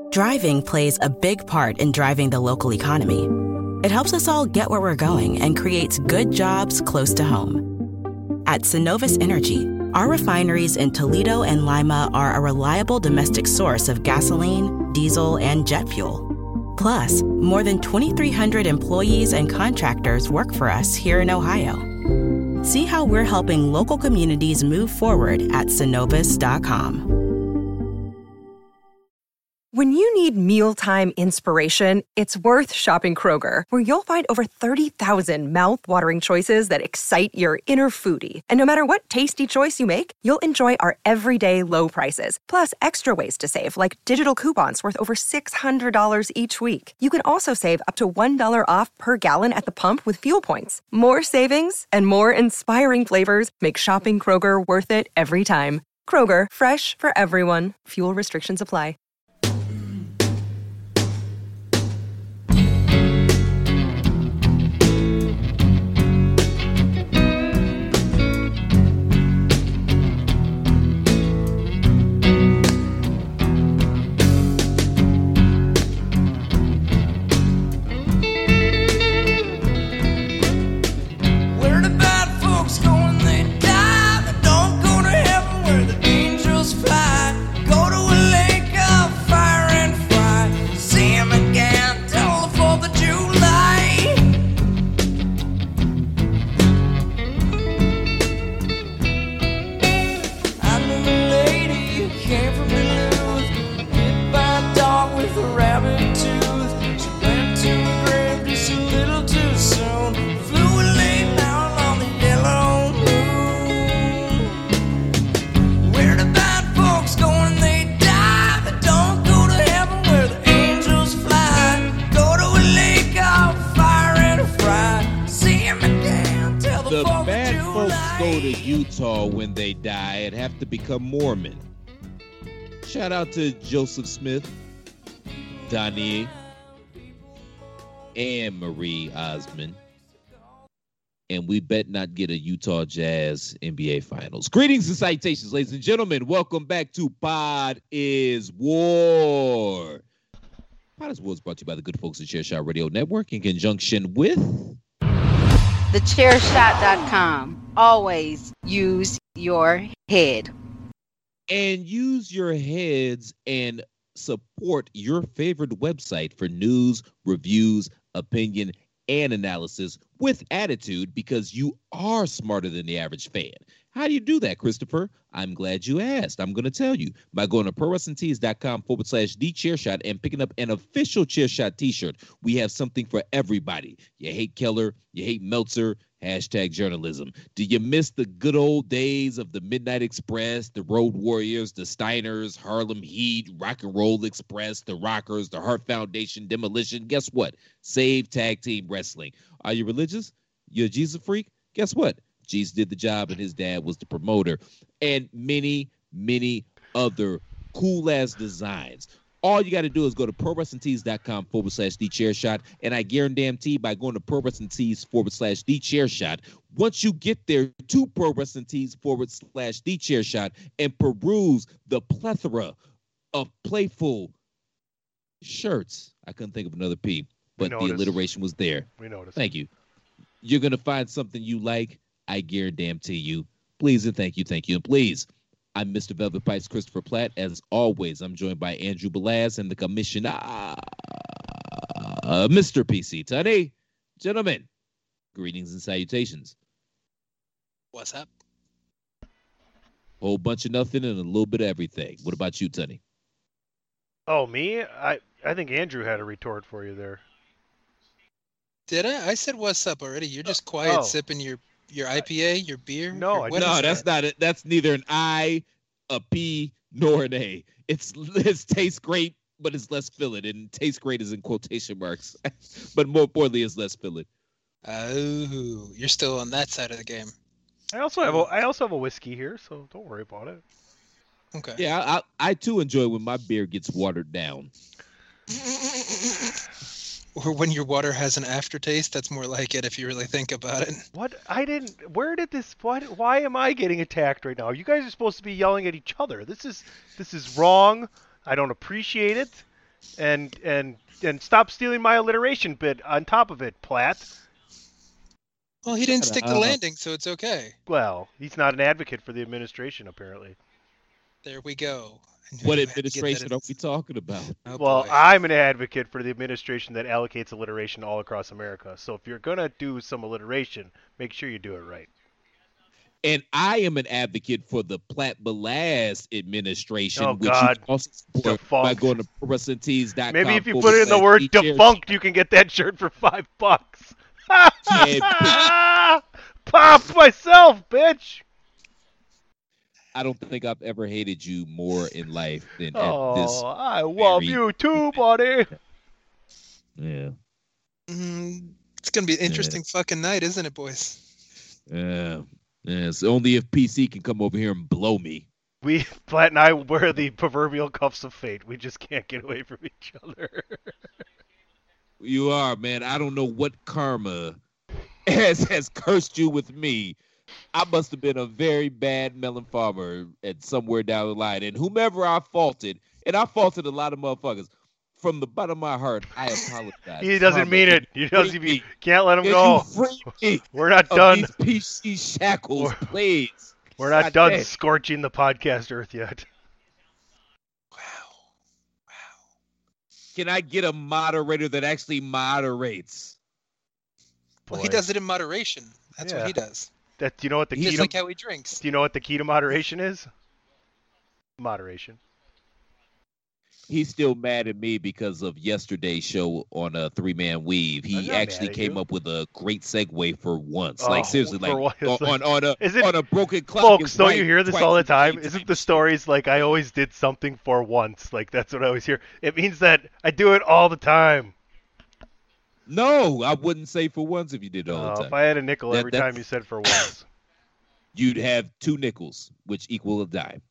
Driving plays a big part in driving the local economy. It helps us all get where we're going and creates good jobs close to home. At Synovus Energy, our refineries in Toledo and Lima are a reliable domestic source of gasoline, diesel, and jet fuel. Plus, more than 2,300 employees and contractors work for us here in Ohio. See how we're helping local communities move forward at Synovus.com. When you need mealtime inspiration, it's worth shopping Kroger, where you'll find over 30,000 mouth-watering choices that excite your inner foodie. And no matter what tasty choice you make, you'll enjoy our everyday low prices, plus extra ways to save, like digital coupons worth over $600 each week. You can also save up to $1 off per gallon at the pump with fuel points. More savings and more inspiring flavors make shopping Kroger worth it every time. Kroger, fresh for everyone. Fuel restrictions apply. When they die and have to become Mormon. Shout out to Joseph Smith, Donnie, and Marie Osmond. And we bet not get a Utah Jazz NBA Finals. Greetings and citations, ladies and gentlemen. Welcome back to Pod is War. Pod is War is brought to you by the good folks at Chairshot Radio Network in conjunction with TheChairShot.com. Always use your head. And use your heads and support your favorite website for news, reviews, opinion, and analysis with attitude, because you are smarter than the average fan. How do you do that, Christopher? I'm glad you asked. I'm going to tell you by going to ProWrestlingTees.com/TheChairShot and picking up an official Chairshot t-shirt. We have something for everybody. You hate Keller, you hate Meltzer, #journalism. Do you miss the good old days of the Midnight Express, the Road Warriors, the Steiners, Harlem Heat, Rock and Roll Express, the Rockers, the Hart Foundation, Demolition? Guess what? Save Tag Team Wrestling. Are you religious? You're a Jesus freak? Guess what? Jesus did the job and his dad was the promoter. And many, many other cool-ass designs. All you got to do is go to ProWrestlingTees.com/TheChairShot. And I guarantee by going to ProWrestlingTees/TheChairShot, once you get there to ProWrestlingTees/TheChairShot and peruse the plethora of playful shirts. I couldn't think of another P, but the alliteration was there. We noticed. Thank you. You're going to find something you like. I guarantee you. Please and thank you, and please. I'm Mr. Velvet Pipes, Christopher Platt. As always, I'm joined by Andrew Belaz and the commissioner, Mr. PC Tunney. Gentlemen, greetings and salutations. What's up? Whole bunch of nothing and a little bit of everything. What about you, Tunney? Oh, me? I think Andrew had a retort for you there. Did I? I said what's up already. You're just quiet sipping your IPA, your beer? No, that's not it. That's neither an I, a P, nor an A. It tastes great, but it's less filling. And tastes great is in quotation marks. But more importantly, it's less filling. Oh, you're still on that side of the game. I also have a whiskey here, so don't worry about it. Okay. Yeah, I too enjoy when my beer gets watered down. Or when your water has an aftertaste, that's more like it if you really think about it. What? Why am I getting attacked right now? You guys are supposed to be yelling at each other. This is wrong. I don't appreciate it. And stop stealing my alliteration bit on top of it, Platt. Well, he didn't stick the landing, so it's okay. Well, he's not an advocate for the administration, apparently. There we go. What administration are we talking about? Oh, well, boy. I'm an advocate for the administration that allocates alliteration all across America. So if you're going to do some alliteration, make sure you do it right. And I am an advocate for the Platt Belaz administration, which God. you also support by going to ProWrestlingTees.com. Maybe if you put in the word defunct, you can get that shirt for $5. Pop myself, bitch. I don't think I've ever hated you more in life than Oh, at this. I love you too, buddy. Yeah. It's going to be an interesting fucking night, isn't it, boys? Yeah. It's only if PC can come over here and blow me. Platt and I wear the proverbial cuffs of fate. We just can't get away from each other. You are, man. I don't know what karma has cursed you with me. I must have been a very bad melon farmer at somewhere down the line. And whomever I faulted, and I faulted a lot of motherfuckers, from the bottom of my heart, I apologize. He doesn't mean it. He doesn't. Can't let him go. We're not done. These PC shackles, please. We're not done scorching the podcast earth yet. Wow. Can I get a moderator that actually moderates? Well, he does it in moderation. That's what he does. Do you know what the key? Just like how he drinks. Do you know what the key to moderation is? Moderation. He's still mad at me because of yesterday's show on a 3-man weave. He actually came up with a great segue for once. Like seriously, like on a broken clock. Folks, don't you hear this all the time? Isn't the stories like I always did something for once? Like that's what I always hear. It means that I do it all the time. No, I wouldn't say for once if you did it all the time. If I had a nickel every time you said for once, you'd have 2 nickels, which equal a dime.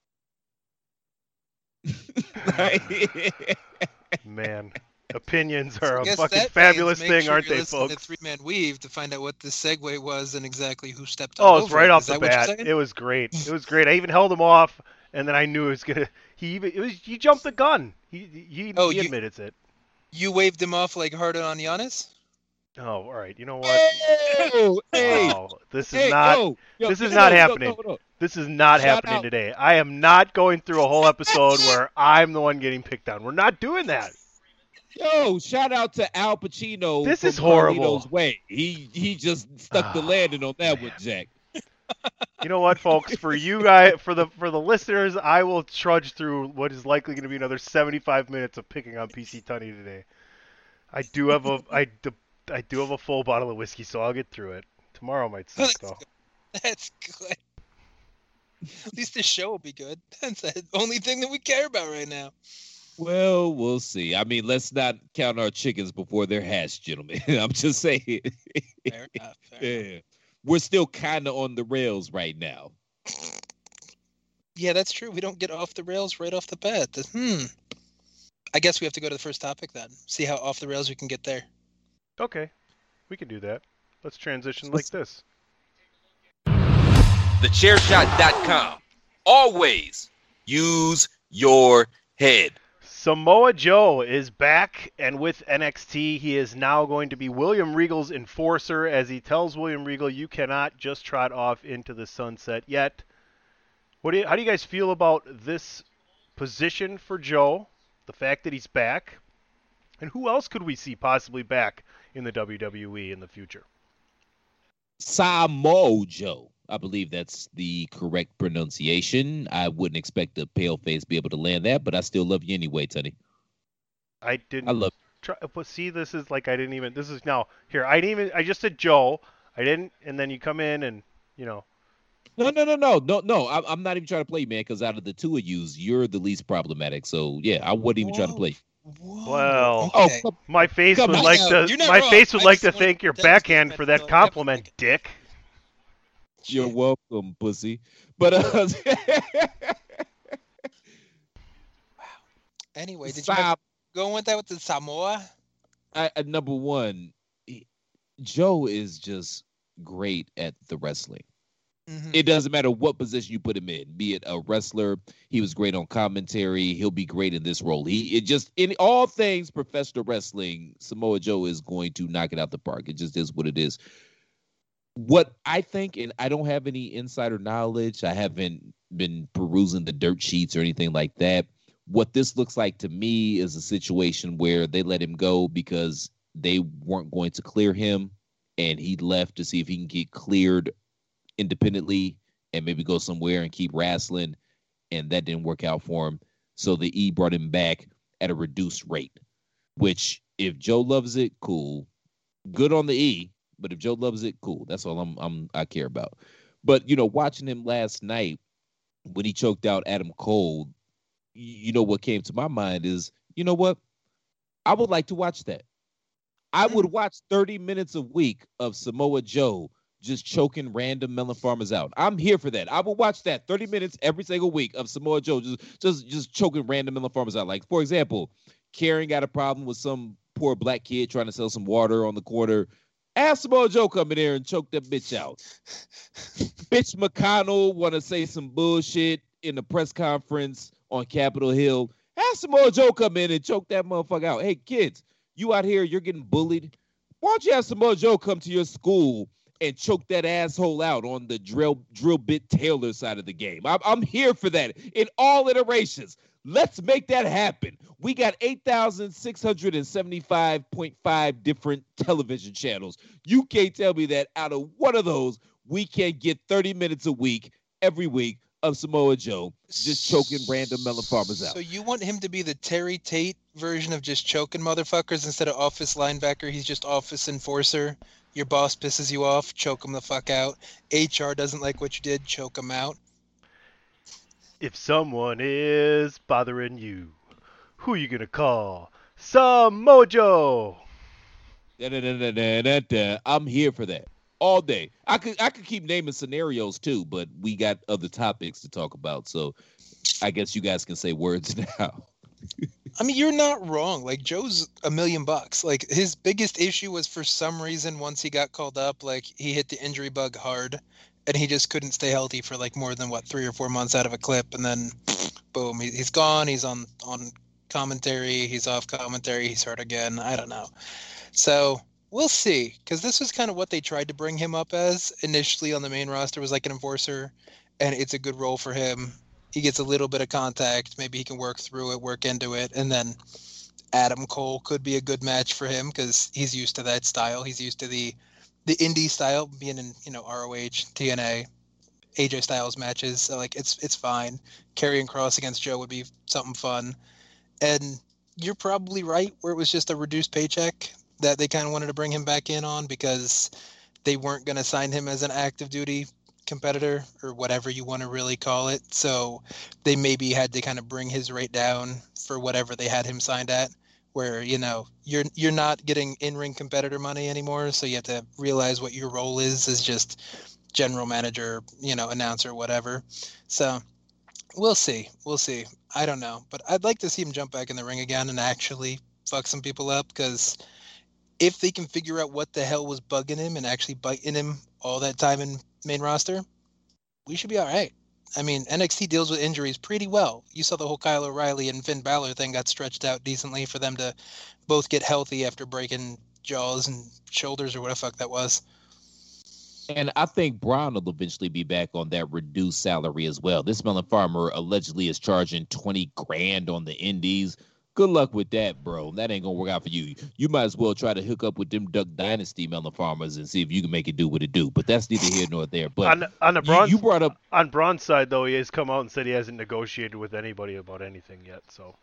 Man, opinions are a fucking fabulous thing, aren't they, folks? The 3-man weave to find out what the segue was and exactly who stepped on. Oh, it's right off the bat. It was great. It was great. I even held him off, and then I knew it was gonna. He jumped the gun. He admitted it. You waved him off like hard on Giannis? Oh, all right. You know what? This is not happening. No. This is not happening today. I am not going through a whole episode where I'm the one getting picked on. We're not doing that. Yo, shout out to Al Pacino. This is horrible. Carlito's Way. He just stuck the landing on that one, Jack. You know what, folks? For you guys, for the listeners, I will trudge through what is likely going to be another 75 minutes of picking on PC Tunney today. I do have a full bottle of whiskey, so I'll get through it. Tomorrow might suck, though. That's good. At least this show will be good. That's the only thing that we care about right now. Well, we'll see. I mean, let's not count our chickens before they're hatched, gentlemen. I'm just saying. Fair enough. We're still kind of on the rails right now. Yeah, that's true. We don't get off the rails right off the bat. I guess we have to go to the first topic then. See how off the rails we can get there. Okay. We can do that. Let's transition like this. TheChairShot.com. Always use your head. Samoa Joe is back, and with NXT, he is now going to be William Regal's enforcer, as he tells William Regal, you cannot just trot off into the sunset yet. How do you guys feel about this position for Joe, the fact that he's back, and who else could we see possibly back in the WWE in the future? Samoa Joe. I believe that's the correct pronunciation. I wouldn't expect a paleface to be able to land that, but I still love you anyway, Tony. I love try, but see, this is like I just said Joe. I didn't, and then you come in and, you know. No. I'm not even trying to play, man, because out of the two of yous, you're the least problematic. So, yeah, I wouldn't even try to play. Whoa, well, okay. My face would like to thank your backhand for that compliment, dick. You're welcome, pussy. But wow. Anyway, did you go with that with the Samoa? Number one, Joe is just great at the wrestling. Mhm. It doesn't matter what position you put him in, be it a wrestler. He was great on commentary. He'll be great in this role. In all things professional wrestling, Samoa Joe is going to knock it out the park. It just is what it is. What I think, and I don't have any insider knowledge, I haven't been perusing the dirt sheets or anything like that. What this looks like to me is a situation where they let him go because they weren't going to clear him, and he left to see if he can get cleared independently and maybe go somewhere and keep wrestling, and that didn't work out for him. So the E brought him back at a reduced rate, which if Joe loves it, cool. Good on the E, but if Joe loves it, cool. That's all I care about. But, watching him last night when he choked out Adam Cole, what came to my mind is, you know what? I would like to watch that. I would watch 30 minutes a week of Samoa Joe just choking random melon farmers out. I'm here for that. I will watch that 30 minutes every single week of Samoa Joe just choking random melon farmers out. Like, for example, Karen got a problem with some poor black kid trying to sell some water on the corner. Ask Samoa Joe come in there and choke that bitch out. Bitch McConnell want to say some bullshit in the press conference on Capitol Hill. Have Samoa Joe come in and choke that motherfucker out. Hey, kids, you out here, you're getting bullied. Why don't you have Samoa Joe come to your school and choke that asshole out on the drill bit Taylor side of the game? I'm here for that in all iterations. Let's make that happen. We got 8,675.5 different television channels. You can't tell me that out of one of those, we can get 30 minutes a week, every week, of Samoa Joe just choking random melon farmers out. So you want him to be the Terry Tate version of just choking motherfuckers instead of office linebacker? He's just office enforcer. Your boss pisses you off, choke him the fuck out. HR doesn't like what you did, choke him out. If someone is bothering you, who you gonna call? Samoa Joe. I'm here for that all day. I could keep naming scenarios too, but we got other topics to talk about, so I guess you guys can say words now. I mean, you're not wrong. Like, Joe's $1 million. Like, his biggest issue was, for some reason, once he got called up, like, he hit the injury bug hard, and he just couldn't stay healthy for like more than 3 or 4 months out of a clip, and then boom, he's gone. He's on commentary. He's off commentary. He's hurt again. I don't know. So we'll see, because this was kind of what they tried to bring him up as initially on the main roster, was like an enforcer, and it's a good role for him. He gets a little bit of contact. Maybe he can work through it, work into it, and then Adam Cole could be a good match for him because he's used to that style. He's used to the indie style, being in ROH, TNA, AJ Styles matches. So like it's fine. Karrion Kross against Joe would be something fun. And you're probably right where it was just a reduced paycheck that they kind of wanted to bring him back in on because they weren't going to sign him as an active duty competitor or whatever you want to really call it. So they maybe had to kind of bring his rate down for whatever they had him signed at, where, you're not getting in-ring competitor money anymore. So you have to realize what your role is as just general manager, announcer, whatever. So we'll see. I don't know, but I'd like to see him jump back in the ring again and actually fuck some people up, because if they can figure out what the hell was bugging him and actually biting him all that time in main roster, we should be all right. I mean, NXT deals with injuries pretty well. You saw the whole Kyle O'Reilly and Finn Balor thing got stretched out decently for them to both get healthy after breaking jaws and shoulders or what the fuck that was. And I think Braun will eventually be back on that reduced salary as well. This Melon Farmer allegedly is charging $20,000 on the indies. Good luck with that, bro. That ain't gonna work out for you. You might as well try to hook up with them Duck Dynasty Melon Farmers and see if you can make it do what it do. But that's neither here nor there. But on the Braun, you brought up on Braun's side, though, he has come out and said he hasn't negotiated with anybody about anything yet. So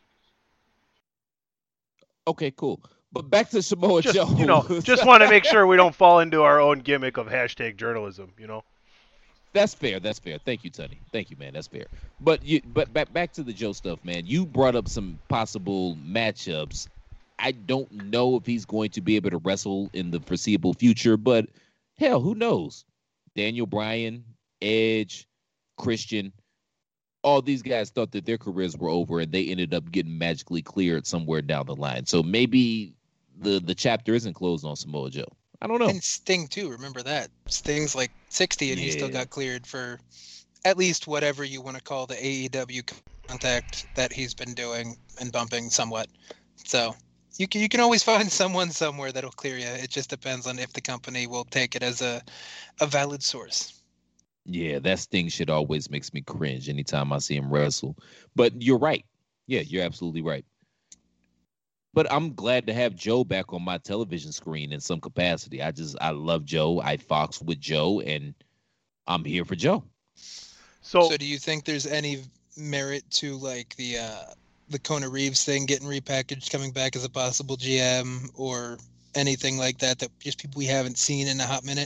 okay, cool. But back to Samoa Joe. Just want to make sure we don't fall into our own gimmick of hashtag journalism. That's fair. Thank you, Tony. Thank you, man. That's fair. But back to the Joe stuff, man. You brought up some possible matchups. I don't know if he's going to be able to wrestle in the foreseeable future, but hell, who knows? Daniel Bryan, Edge, Christian, all these guys thought that their careers were over, and they ended up getting magically cleared somewhere down the line. So maybe the chapter isn't closed on Samoa Joe. I don't know. And Sting too. Remember that Sting's like 60 and he still got cleared for at least whatever you want to call the AEW contact that he's been doing and bumping somewhat. So you can always find someone somewhere that'll clear you. It just depends on if the company will take it as a valid source. Yeah, that Sting shit always makes me cringe anytime I see him wrestle. But you're right. Yeah, you're absolutely right. But I'm glad to have Joe back on my television screen in some capacity. I love Joe. I fox with Joe, and I'm here for Joe. So do you think there's any merit to like the Kona Reeves thing getting repackaged, coming back as a possible GM or anything like that just people we haven't seen in a hot minute?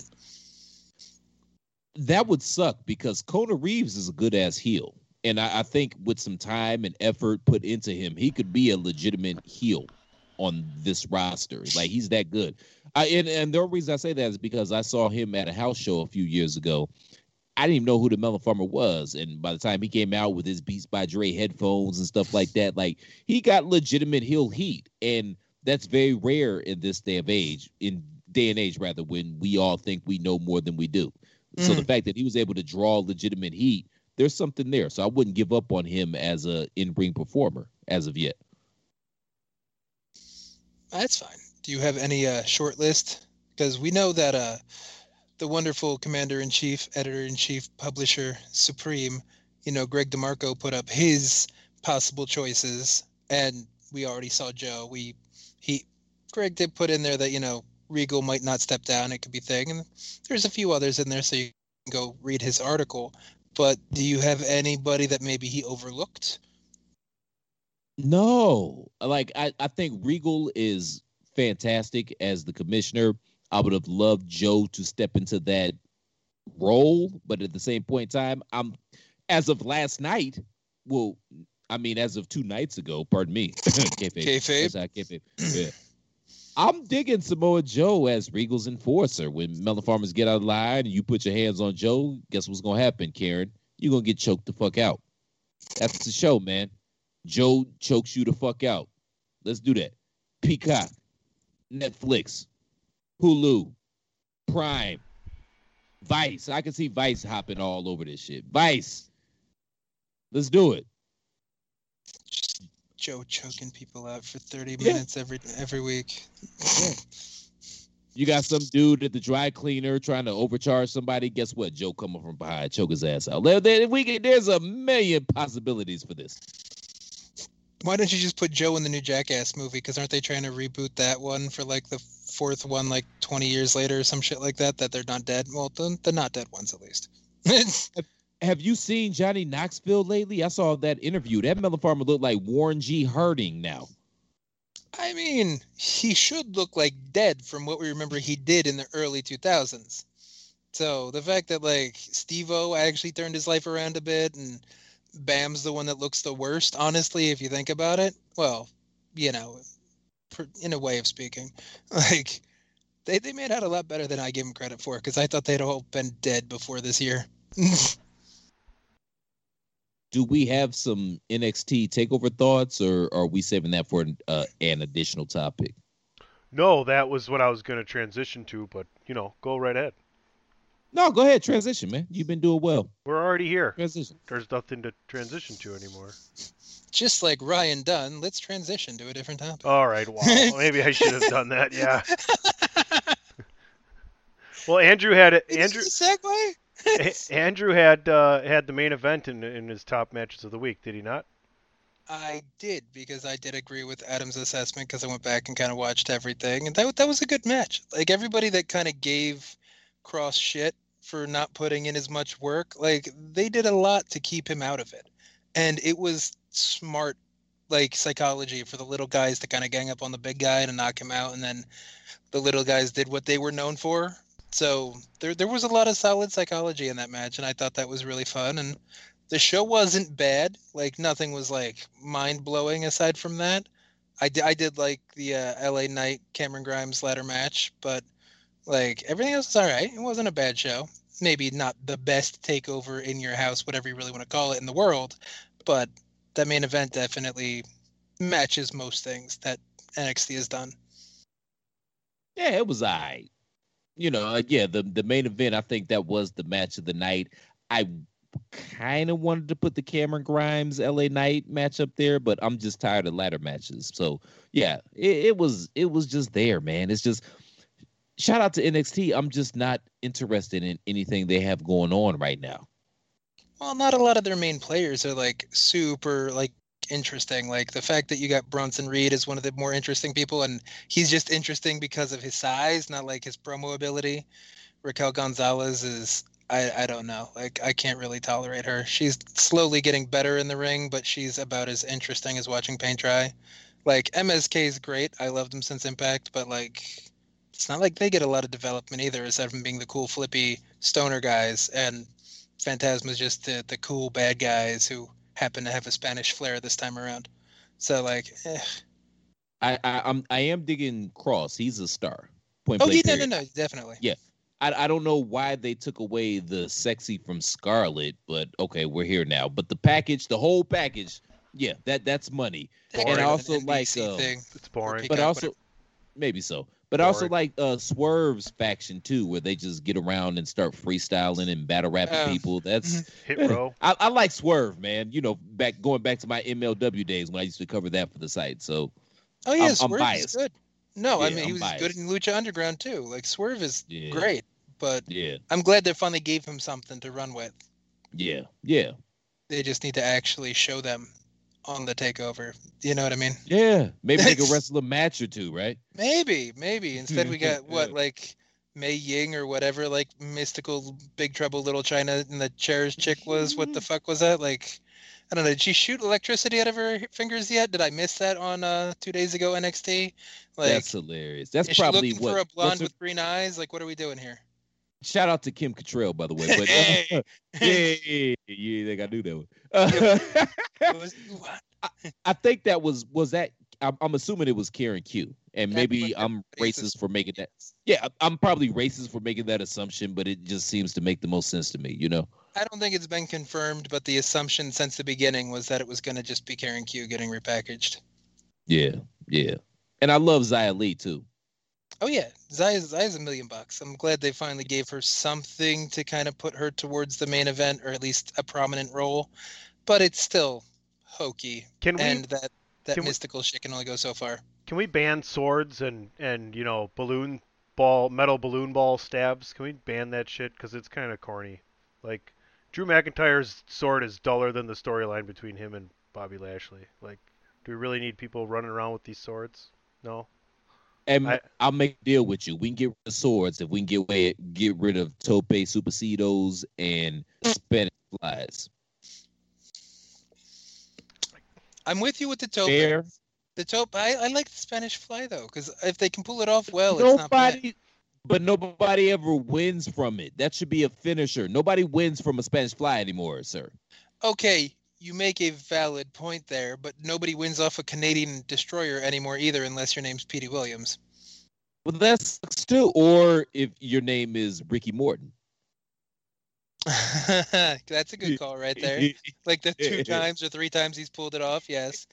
That would suck because Kona Reeves is a good-ass heel. And I think with some time and effort put into him, he could be a legitimate heel on this roster. Like, he's that good. And the only reason I say that is because I saw him at a house show a few years ago. I didn't even know who the Melon Farmer was. And by the time he came out with his Beats by Dre headphones and stuff like that, like, he got legitimate heel heat. And that's very rare in this day and age, when we all think we know more than we do. So the fact that he was able to draw legitimate heat, there's something there. So I wouldn't give up on him as a in-ring performer as of yet. That's fine. Do you have any short list? Because we know that the wonderful commander-in-chief, editor-in-chief, publisher, supreme, Greg DeMarco put up his possible choices, and we already saw Joe. Greg did put in there that, Regal might not step down. It could be thing. And there's a few others in there, so you can go read his article. But do you have anybody that maybe he overlooked? No. Like, I think Regal is fantastic as the commissioner. I would have loved Joe to step into that role, but at the same point in time, as of last night, as of 2 nights ago, pardon me. Kayfabe. Yeah. I'm digging Samoa Joe as Regal's enforcer. When Melon Farmers get out of line and you put your hands on Joe, guess what's going to happen, Karen? You're going to get choked the fuck out. That's the show, man. Joe chokes you the fuck out. Let's do that. Peacock, Netflix, Hulu, Prime, Vice. I can see Vice hopping all over this shit. Vice. Let's do it. Joe choking people out for 30 minutes every week. Yeah. You got some dude at the dry cleaner trying to overcharge somebody. Guess what? Joe come up from behind, choke his ass out. There's a million possibilities for this. Why don't you just put Joe in the new Jackass movie? Because aren't they trying to reboot that one for like the 4th one, like 20 years later or some shit like that they're not dead? Well, the not dead ones at least. Have you seen Johnny Knoxville lately? I saw that interview. That Melon Farmer looked like Warren G. Harding now. I mean, he should look like dead from what we remember he did in the early 2000s. So the fact that like Steve-O actually turned his life around a bit and Bam's the one that looks the worst, honestly, if you think about it. Well, in a way of speaking, like they made out a lot better than I gave them credit for, because I thought they'd all been dead before this year. Do we have some NXT takeover thoughts, or are we saving that for an additional topic? No, that was what I was going to transition to, but, go right ahead. No, go ahead. Transition, man. You've been doing well. We're already here. Transition. There's nothing to transition to anymore. Just like Ryan Dunn, let's transition to a different topic. All right, wow. Maybe I should have done that, yeah. Well, Andrew had it. Segue? Andrew had the main event in his top matches of the week, did he not? I did, because I did agree with Adam's assessment, because I went back and kind of watched everything, and that was a good match. Like, everybody that kind of gave Cross shit for not putting in as much work, like, they did a lot to keep him out of it. And it was smart, like, psychology for the little guys to kind of gang up on the big guy to knock him out, and then the little guys did what they were known for. So there was a lot of solid psychology in that match, and I thought that was really fun. And the show wasn't bad. Like, nothing was, like, mind-blowing aside from that. I did like the LA Knight Cameron Grimes ladder match, but, like, everything else was all right. It wasn't a bad show. Maybe not the best takeover in your house, whatever you really want to call it, in the world, but that main event definitely matches most things that NXT has done. Yeah, it was all right. yeah, the main event, I think that was the match of the night. I kind of wanted to put the Cameron Grimes LA Knight match up there, but I'm just tired of ladder matches. So yeah, it was just there, man. It's just shout out to NXT. I'm just not interested in anything they have going on right now. Well, not a lot of their main players are like super like interesting. Like the fact that you got Bronson Reed as one of the more interesting people, and he's just interesting because of his size, not like his promo ability. Raquel Gonzalez is, I don't know. Like I can't really tolerate her. She's slowly getting better in the ring, but she's about as interesting as watching paint dry. Like MSK is great. I loved him since Impact, but like it's not like they get a lot of development either, aside from being the cool flippy stoner guys, and Phantasma's just the cool bad guys who happen to have a Spanish flair this time around. So like, I am digging Cross. He's a star. Point oh, blank, no, definitely. Yeah. I don't know why they took away the sexy from Scarlett, but okay, we're here now. But the package, the whole package, yeah, that's money. Boring. And I also NBC like thing. It's boring. but also maybe so. But I also Boring. like Swerve's faction too, where they just get around and start freestyling and battle rapping people. That's Hit row. I like Swerve, man. Going back to my MLW days when I used to cover that for the site. So Oh yeah, I'm Swerve is biased. good. No, I Yeah, mean he I'm was biased. good in Lucha Underground too. Like Swerve is Yeah. great, but Yeah, I'm glad they finally gave him something to run with. yeah. They just need to actually show them on the takeover. You know what I mean? Yeah, maybe they could wrestle a match or two, right? Maybe. Instead we got what, like Mei Ying or whatever, like mystical Big Trouble Little China, and the chairs chick was, what the fuck was that? Like, I don't know. Did she shoot electricity out of her fingers yet? Did I miss that on 2 days ago NXT? Like, That's hilarious. That's is probably she looking what. for a blonde what's her- with green eyes? Like, what are we doing here? Shout out to Kim Cattrall, by the way. But Hey. yeah, they got to do that one. I think that was that. I'm assuming it was Karen Q, and That's maybe what I'm everybody racist for making that. Yeah, I'm probably racist for making that assumption, but it just seems to make the most sense to me. I don't think it's been confirmed, but the assumption since the beginning was that it was going to just be Karen Q getting repackaged. Yeah. And I love Xia Li too. Oh yeah, Zaya's $1 million. I'm glad they finally gave her something to kind of put her towards the main event, or at least a prominent role. But it's still hokey, Can we- and that can we- mystical shit can only go so far. Can we ban swords and metal balloon ball stabs? Can we ban that shit? Because it's kind of corny. Like, Drew McIntyre's sword is duller than the storyline between him and Bobby Lashley. Like, do we really need people running around with these swords? No. And I'll make a deal with you. We can get rid of swords if we can get rid of Tope Supercedos and Spanish flies. I'm with you with the tope. Fair. The tope. I like the Spanish fly though, because if they can pull it off well, it's not bad. Nobody ever wins from it. That should be a finisher. Nobody wins from a Spanish fly anymore, sir. Okay, you make a valid point there, but nobody wins off a Canadian destroyer anymore either, unless your name's Petey Williams. Well, that's too. Or if your name is Ricky Morton. That's a good call right there. Like the 2 times or 3 times he's pulled it off, yes.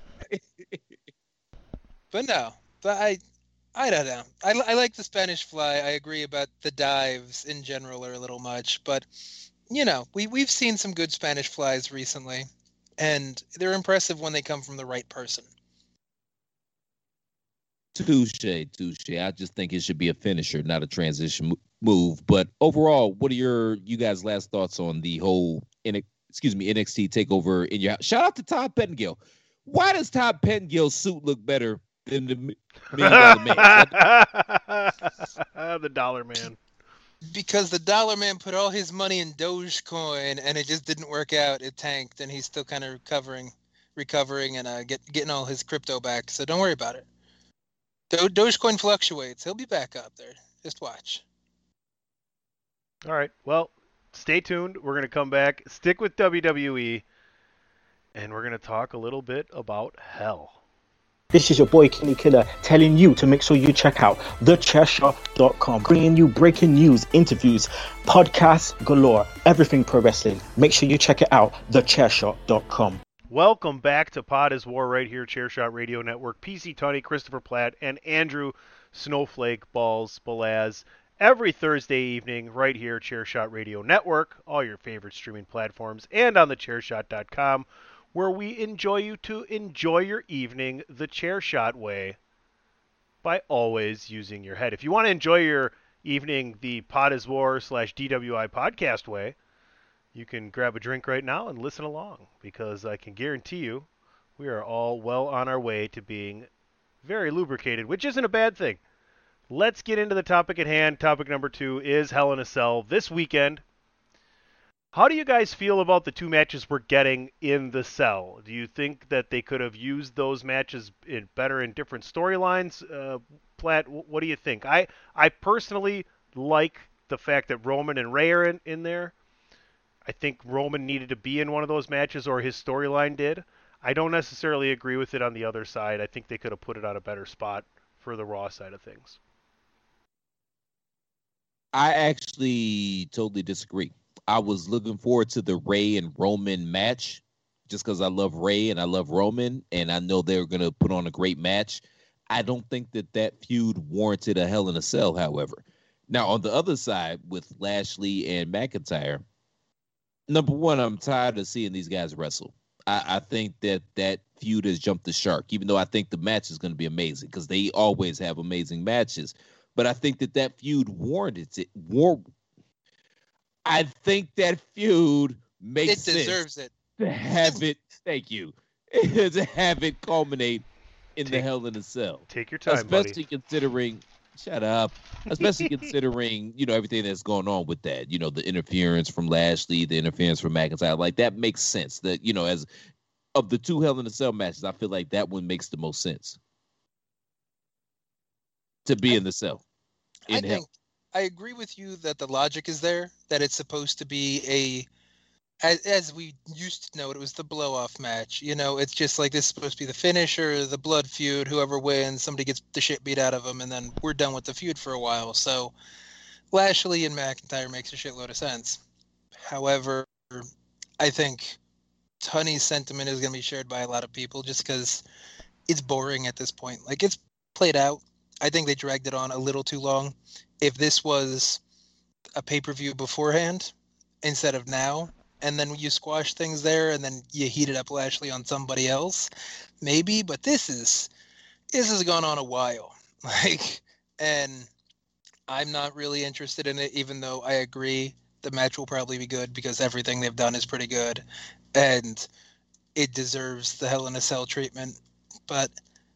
But no, I don't know. I like the Spanish fly. I agree about the dives in general are a little much, but we've seen some good Spanish flies recently, and they're impressive when they come from the right person. Touche. I just think it should be a finisher, not a transition move. But overall, what are you guys' last thoughts on the whole NXT takeover in your house? Shout out to Todd Pettengill. Why does Todd Pettingill's suit look better than the $1 Million Man? The Dollar Man. Because the Dollar Man put all his money in Dogecoin, and it just didn't work out. It tanked, and he's still kind of recovering, and getting all his crypto back. So don't worry about it. Dogecoin fluctuates. He'll be back up there. Just watch. All right. Well, stay tuned. We're going to come back, stick with WWE, and we're going to talk a little bit about hell. This is your boy Kenny Killer telling you to make sure you check out thechairshot.com, bringing you breaking news, interviews, podcasts galore, everything pro wrestling. Make sure you check it out, thechairshot.com. Welcome back to Pod is War right here, Chairshot Radio Network. PC Tunney, Christopher Platt, and Andrew Snowflake Balls Balaz every Thursday evening right here, Chairshot Radio Network, all your favorite streaming platforms, and on thechairshot.com, where we enjoy you to enjoy your evening the Chairshot way by always using your head. If you want to enjoy your evening the Pod is War / DWI podcast way, you can grab a drink right now and listen along, because I can guarantee you we are all well on our way to being very lubricated, which isn't a bad thing. Let's get into the topic at hand. Topic number 2 is Hell in a Cell this weekend. How do you guys feel about the 2 matches we're getting in the Cell? Do you think that they could have used those matches better in different storylines? Platt, what do you think? I personally like the fact that Roman and Rey are in there. I think Roman needed to be in one of those matches, or his storyline did. I don't necessarily agree with it on the other side. I think they could have put it on a better spot for the Raw side of things. I actually totally disagree. I was looking forward to the Rey and Roman match just because I love Rey and I love Roman, and I know they're going to put on a great match. I don't think that feud warranted a Hell in a Cell, however. Now, on the other side, with Lashley and McIntyre, number one, I'm tired of seeing these guys wrestle. I think that feud has jumped the shark, even though I think the match is going to be amazing because they always have amazing matches. But I think that feud warranted it. I think that feud makes it deserves sense it to have it. Thank you. To have it culminate in the Hell in a Cell. Take your time, especially buddy. considering. Shut up. Especially considering everything that's going on with that. The interference from Lashley, the interference from McIntyre. Like that makes sense. That as of the 2 Hell in a Cell matches, I feel like that one makes the most sense to be in the cell. I think I agree with you that the logic is there, that it's supposed to be as we used to know it was the blow-off match. It's just like this is supposed to be the finisher, the blood feud, whoever wins, somebody gets the shit beat out of them, and then we're done with the feud for a while. So Lashley and McIntyre makes a shitload of sense. However, I think Tunney's sentiment is going to be shared by a lot of people just because it's boring at this point. Like, it's played out. I think they dragged it on a little too long. If this was a pay-per-view beforehand instead of now, and then you squash things there, and then you heated up Lashley on somebody else, maybe. But this has gone on a while, and I'm not really interested in it. Even though I agree the match will probably be good because everything they've done is pretty good, and it deserves the Hell in a Cell treatment. But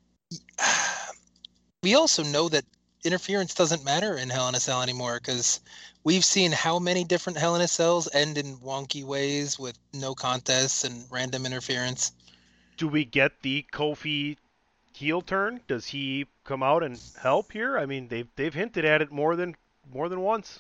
we also know that interference doesn't matter in Hell in a Cell anymore because we've seen how many different Hell in a Cells end in wonky ways with no contests and random interference. Do we get the Kofi heel turn? Does he come out and help here? I mean, they've hinted at it more than once.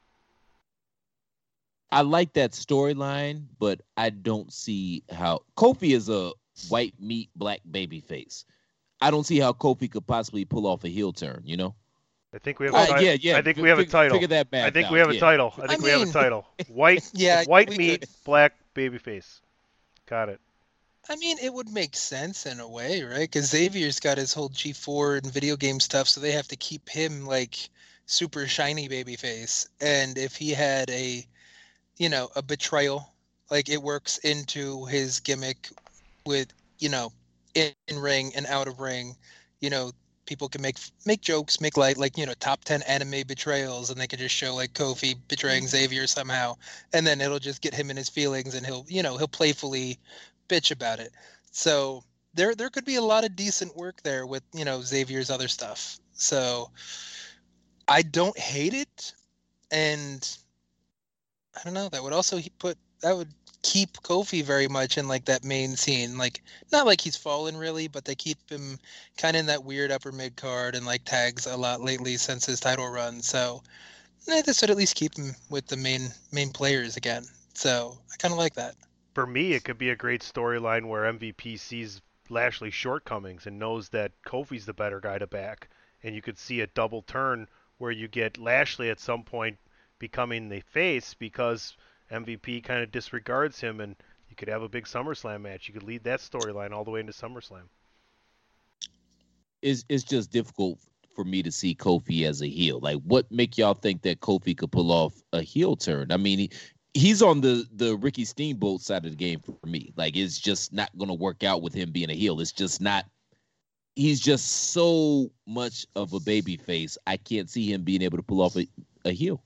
I like that storyline, but I don't see how Kofi is a white meat black baby face. I don't see how Kofi could possibly pull off a heel turn, I think we have a title. Yeah. I think we have a title. Figure that back I think out. we have a title. I think we have a title. White meat, black baby face. Got it. I mean, it would make sense in a way, right? Because Xavier's got his whole G4 and video game stuff, so they have to keep him like super shiny baby face. And if he had a betrayal, like it works into his gimmick with, in ring and out of ring, people can make jokes, make light, top 10 anime betrayals, and they can just show like Kofi betraying Xavier somehow, and then it'll just get him in his feelings, and he'll playfully bitch about it. So there could be a lot of decent work there with Xavier's other stuff. So I don't hate it, and I don't know. That would keep Kofi very much in like that main scene, like not like he's fallen really, but they keep him kind of in that weird upper mid card and like tags a lot lately since his title run. So this would at least keep him with the main players again. So I kind of like that. For me, it could be a great storyline where MVP sees Lashley's shortcomings and knows that Kofi's the better guy to back, and you could see a double turn where you get Lashley at some point becoming the face because MVP kind of disregards him, and you could have a big SummerSlam match. You could lead that storyline all the way into SummerSlam. It's just difficult for me to see Kofi as a heel. Like, what make y'all think that Kofi could pull off a heel turn? I mean, he's on the Ricky Steamboat side of the game for me. Like, it's just not going to work out with him being a heel. It's just not. He's just so much of a baby face. I can't see him being able to pull off a heel.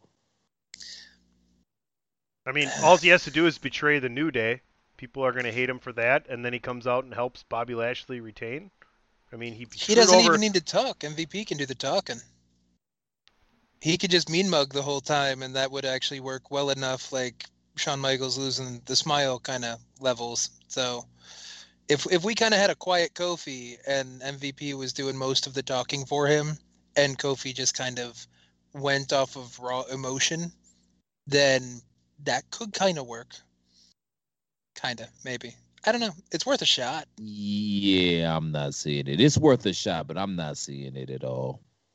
I mean, all he has to do is betray the New Day. People are going to hate him for that, and then he comes out and helps Bobby Lashley retain. I mean, he doesn't even need to talk. MVP can do the talking. He could just mean mug the whole time, and that would actually work well enough, like Shawn Michaels losing the smile kind of levels. So if we kind of had a quiet Kofi and MVP was doing most of the talking for him, and Kofi just kind of went off of raw emotion, then that could kind of work. Kind of, maybe. I don't know. It's worth a shot. Yeah, I'm not seeing it. It's worth a shot, but I'm not seeing it at all.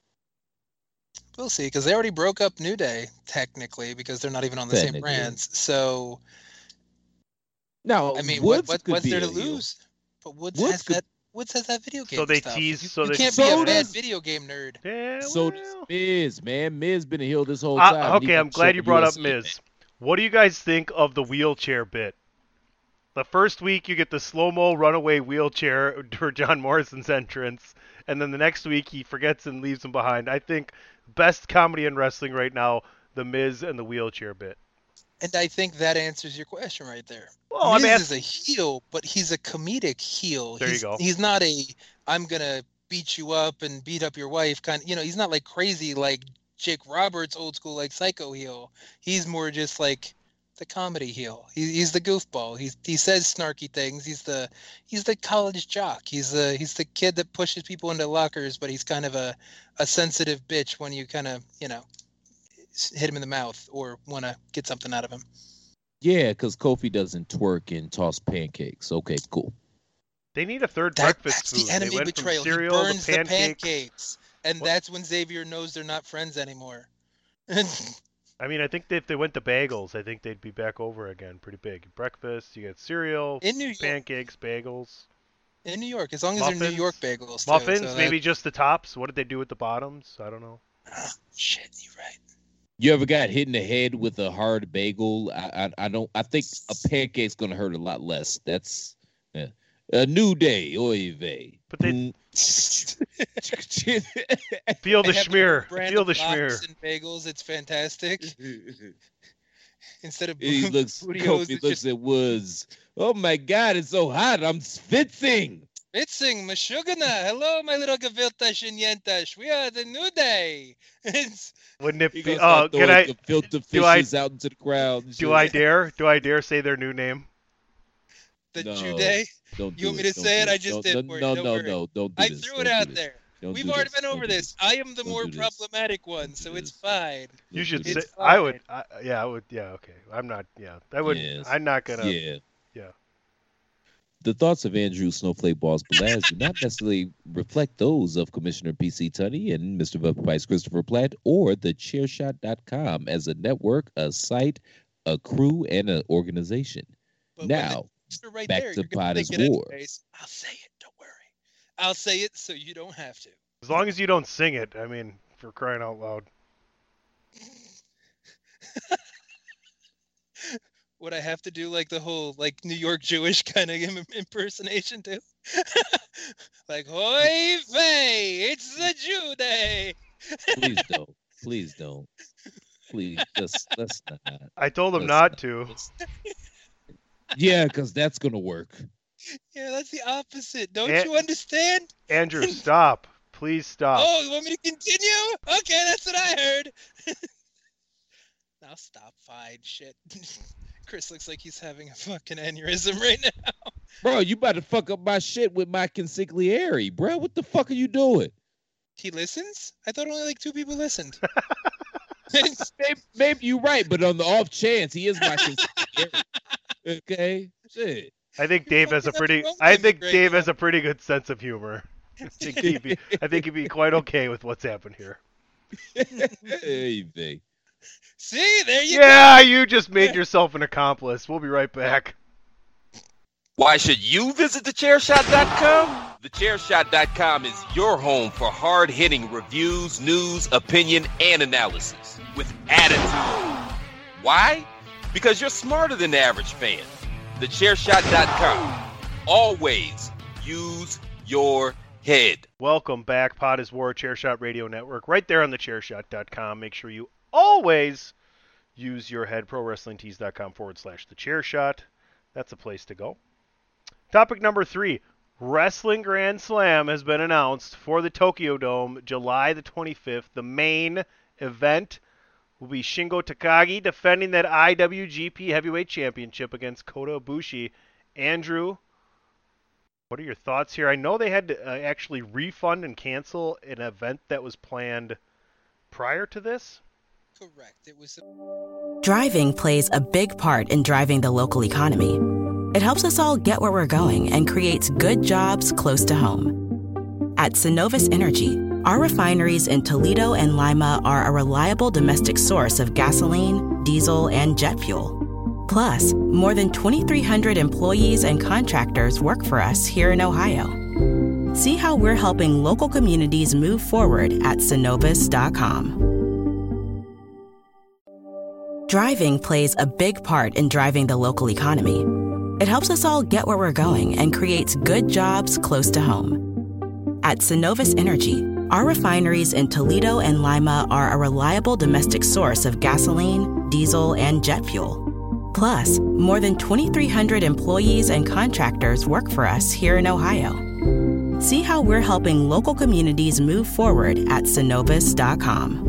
We'll see, because they already broke up New Day, technically, because they're not even on the same brands. So, no, I mean, what's there to lose? But Woods has that video game. So they stuff. tease. You can't be a bad video game nerd. Yeah, so does Miz, man. Miz been a heel this whole time. Okay, I'm glad you brought up Miz. What do you guys think of the wheelchair bit? The first week you get the slow-mo runaway wheelchair for John Morrison's entrance, and then the next week he forgets and leaves him behind. I think best comedy in wrestling right now, the Miz and the wheelchair bit. And I think that answers your question right there. Well, Miz is a heel, but he's a comedic heel. There you go. He's not I'm going to beat you up and beat up your wife kind of, he's not like crazy like Jake Roberts, old school like psycho heel. He's more just like the comedy heel. He's the goofball. He says snarky things. He's the college jock. He's the kid that pushes people into lockers, but he's kind of a sensitive bitch when you kind of hit him in the mouth or want to get something out of him. Yeah, because Kofi doesn't twerk and toss pancakes. Okay, cool. They need a third breakfast food. That's the enemy they went betrayal. From cereal he burns to pancakes. the pancakes, and that's when Xavier knows they're not friends anymore. I mean, I think that if they went to bagels, I think they'd be back over again pretty big. Breakfast, you get cereal, in New York, pancakes, bagels. In New York, as long as they're New York bagels. Muffins, too, so maybe just the tops. What did they do with the bottoms? I don't know. Oh, shit, you're right. You ever got hit in the head with a hard bagel? I don't. I think a pancake's gonna hurt a lot less. That's a New Day, oy vey. But they feel the schmear. Feel the schmear. And bagels, it's fantastic. Instead of he looks, Kofi looks at Woods. Oh my God, it's so hot. I'm schwitzing. Schwitzing, Mashugana. Hello, my little Gavilta Shinyentash. We are the New Day. Wouldn't it be? Can I filter fishes out into the crowd? Do I dare? Do I dare say their new name? The Jew Day? Don't you want me to say it? I just did for you. No, don't do I this. threw it out there. We've already been over this. I am the Don't more do this. problematic one, so it's fine. You should say. It's I fine. would. Yeah, I would. Yeah, okay. I'm not. Yeah, I would. Yes. I'm not gonna. Yeah. Yeah. The thoughts of Andrew Snowflake Balls Blaz do not necessarily reflect those of Commissioner P.C. Tunney and Mr. Vice Christopher Platt or thechairshot.com as a network, a site, a crew, and an organization. But Now, right back there, to you're gonna Potter's think it War. anyways. I'll say it. Don't worry. I'll say it so you don't have to. As long as you don't sing it. I mean, for crying out loud. Would I have to do like the whole like New York Jewish kind of impersonation too? Like, hoi vey, it's the Jew Day. Please don't. Please don't. Please, let's not. I told him Let's not to. Yeah, because that's going to work. Yeah, that's the opposite. Don't you understand? Andrew, stop. Please stop. Oh, you want me to continue? Okay, that's what I heard. Now stop. Fine. Shit. Chris looks like he's having a fucking aneurysm right now. Bro, you about to fuck up my shit with my consigliere, bro. What the fuck are you doing? He listens? I thought only like 2 people listened. Maybe you're right, but on the off chance, he is my consigliere. Okay? Shit. I think Dave has a pretty. I think Dave has a pretty good sense of humor. I think he'd be quite okay with what's happened here. Hey, babe. See, there you go. Yeah, you just made yourself an accomplice. We'll be right back. Why should you visit thechairshot.com? Thechairshot.com is your home for hard-hitting reviews, news, opinion, and analysis with attitude. Why? Because you're smarter than the average fan. Thechairshot.com. Always use your head. Welcome back. Pod is War, Chairshot Radio Network, right there on thechairshot.com. Make sure you always use your head. ProWrestlingTees.com/thechairshot. That's a place to go. Topic number 3. Wrestling Grand Slam has been announced for the Tokyo Dome, July the 25th. The main event will be Shingo Takagi defending that IWGP Heavyweight Championship against Kota Ibushi. Andrew, what are your thoughts here? I know they had to actually refund and cancel an event that was planned prior to this. Correct. It was. Driving plays a big part in driving the local economy. It helps us all get where we're going and creates good jobs close to home. At Synovus Energy, our refineries in Toledo and Lima are a reliable domestic source of gasoline, diesel, and jet fuel. Plus, more than 2,300 employees and contractors work for us here in Ohio. See how we're helping local communities move forward at Synovus.com. Driving plays a big part in driving the local economy. It helps us all get where we're going and creates good jobs close to home. At Synovus Energy, our refineries in Toledo and Lima are a reliable domestic source of gasoline, diesel, and jet fuel. Plus, more than 2,300 employees and contractors work for us here in Ohio. See how we're helping local communities move forward at Synovus.com.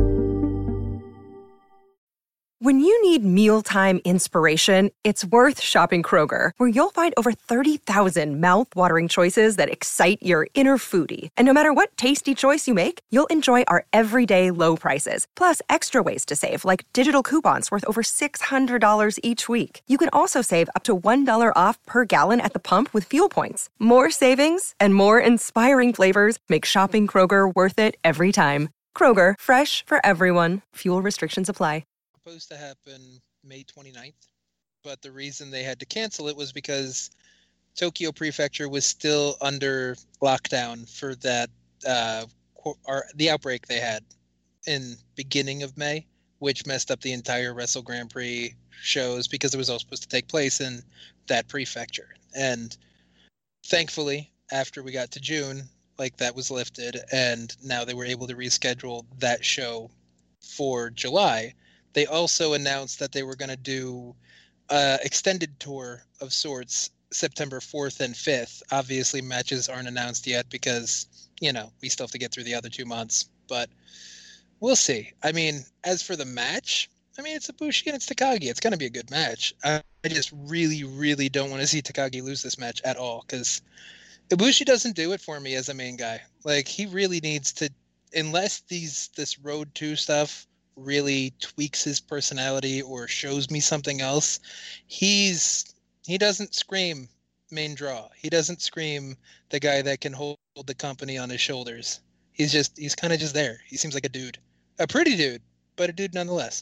When you need mealtime inspiration, it's worth shopping Kroger, where you'll find over 30,000 mouth-watering choices that excite your inner foodie. And no matter what tasty choice you make, you'll enjoy our everyday low prices, plus extra ways to save, like digital coupons worth over $600 each week. You can also save up to $1 off per gallon at the pump with fuel points. More savings and more inspiring flavors make shopping Kroger worth it every time. Kroger, fresh for everyone. Fuel restrictions apply. Supposed to happen May 29th, but the reason they had to cancel it was because Tokyo Prefecture was still under lockdown for that the outbreak they had in beginning of May, which messed up the entire Wrestle Grand Prix shows because it was all supposed to take place in that prefecture. And thankfully, after we got to June, that was lifted, and now they were able to reschedule that show for July. They also announced that they were going to do an extended tour of sorts September 4th and 5th. Obviously, matches aren't announced yet because, we still have to get through the other 2 months. But we'll see. I mean, as for the match, it's Ibushi and it's Takagi. It's going to be a good match. I just really, really don't want to see Takagi lose this match at all because Ibushi doesn't do it for me as a main guy. He really needs to, unless this Road 2 stuff really tweaks his personality or shows me something else, he doesn't scream main draw. He doesn't scream the guy that can hold the company on his shoulders. He's kind of just there. He seems like a dude. A pretty dude, but a dude nonetheless.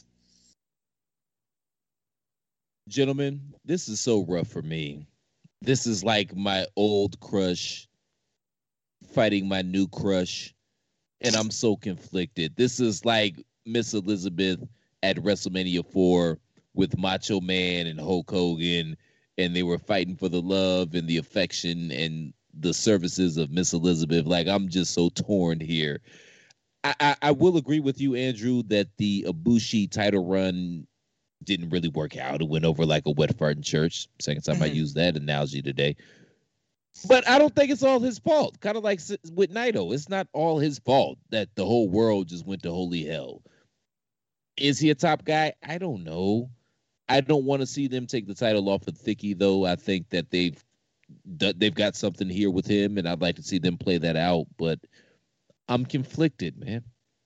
Gentlemen, this is so rough for me. This is like my old crush fighting my new crush, and I'm so conflicted. This is like Miss Elizabeth at WrestleMania 4 with Macho Man and Hulk Hogan, and they were fighting for the love and the affection and the services of Miss Elizabeth. I'm just so torn here. I will agree with you, Andrew, that the Ibushi title run didn't really work out. It went over like a wet fart in church. Second time I used that analogy today. But I don't think it's all his fault. Kind of like with Naito. It's not all his fault that the whole world just went to holy hell. Is he a top guy? I don't know. I don't want to see them take the title off of Thickie, though. I think that they've got something here with him, and I'd like to see them play that out. But I'm conflicted, man.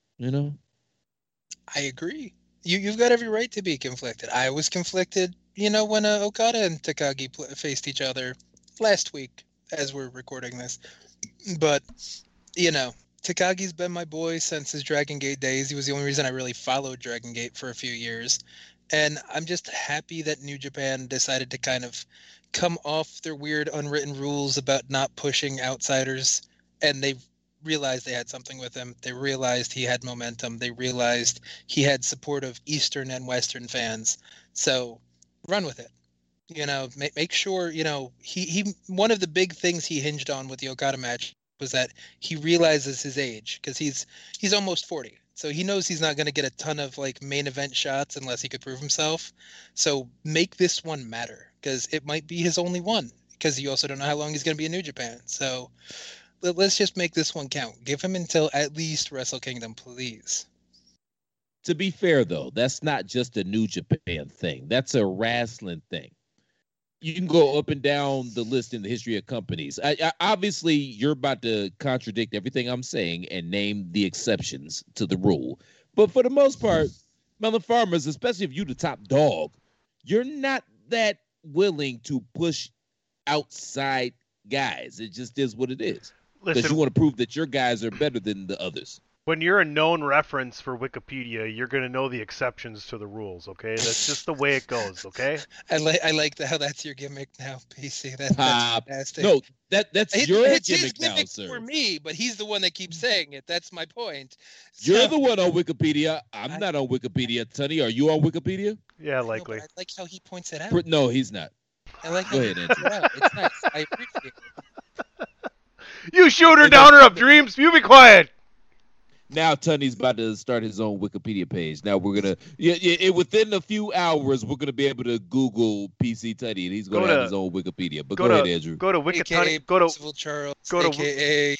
I agree. You've got every right to be conflicted. I was conflicted, when Okada and Takagi faced each other last week as we're recording this. But, Takagi's been my boy since his Dragon Gate days. He was the only reason I really followed Dragon Gate for a few years. And I'm just happy that New Japan decided to kind of come off their weird unwritten rules about not pushing outsiders, and they realized they had something with him. They realized he had momentum. They realized he had support of Eastern and Western fans. So run with it. Make sure, he one of the big things he hinged on with the Okada match was that he realizes his age, because he's almost 40. So he knows he's not going to get a ton of like main event shots unless he could prove himself. So make this one matter, because it might be his only one, because you also don't know how long he's going to be in New Japan. So let's just make this one count. Give him until at least Wrestle Kingdom, please. To be fair, though, that's not just a New Japan thing. That's a wrestling thing. You can go up and down the list in the history of companies. Obviously, you're about to contradict everything I'm saying and name the exceptions to the rule. But for the most part, Melon Farmers, especially if you're the top dog, you're not that willing to push outside guys. It just is what it is. Because you want to prove that your guys are better than the others. When you're a known reference for Wikipedia, you're going to know the exceptions to the rules, okay? That's just the way it goes, okay? I like how that's your gimmick now, PC. That's fantastic. No, that's your gimmick now, sir. For me, but he's the one that keeps saying it. That's my point. You're the one on Wikipedia. I'm not on Wikipedia. Tunney, are you on Wikipedia? Yeah, likely. No, I like how he points it out. No, he's not. I like how Go ahead, Andrew. It's nice. I appreciate it. You shooter downer of dreams, you be quiet. Now Tunney's about to start his own Wikipedia page. Now we're gonna, within a few hours, we're gonna be able to Google PC Tunney, and he's gonna have his own Wikipedia. But go ahead, Andrew. Go to Wikitunny. Go to Charles. Go to AKA,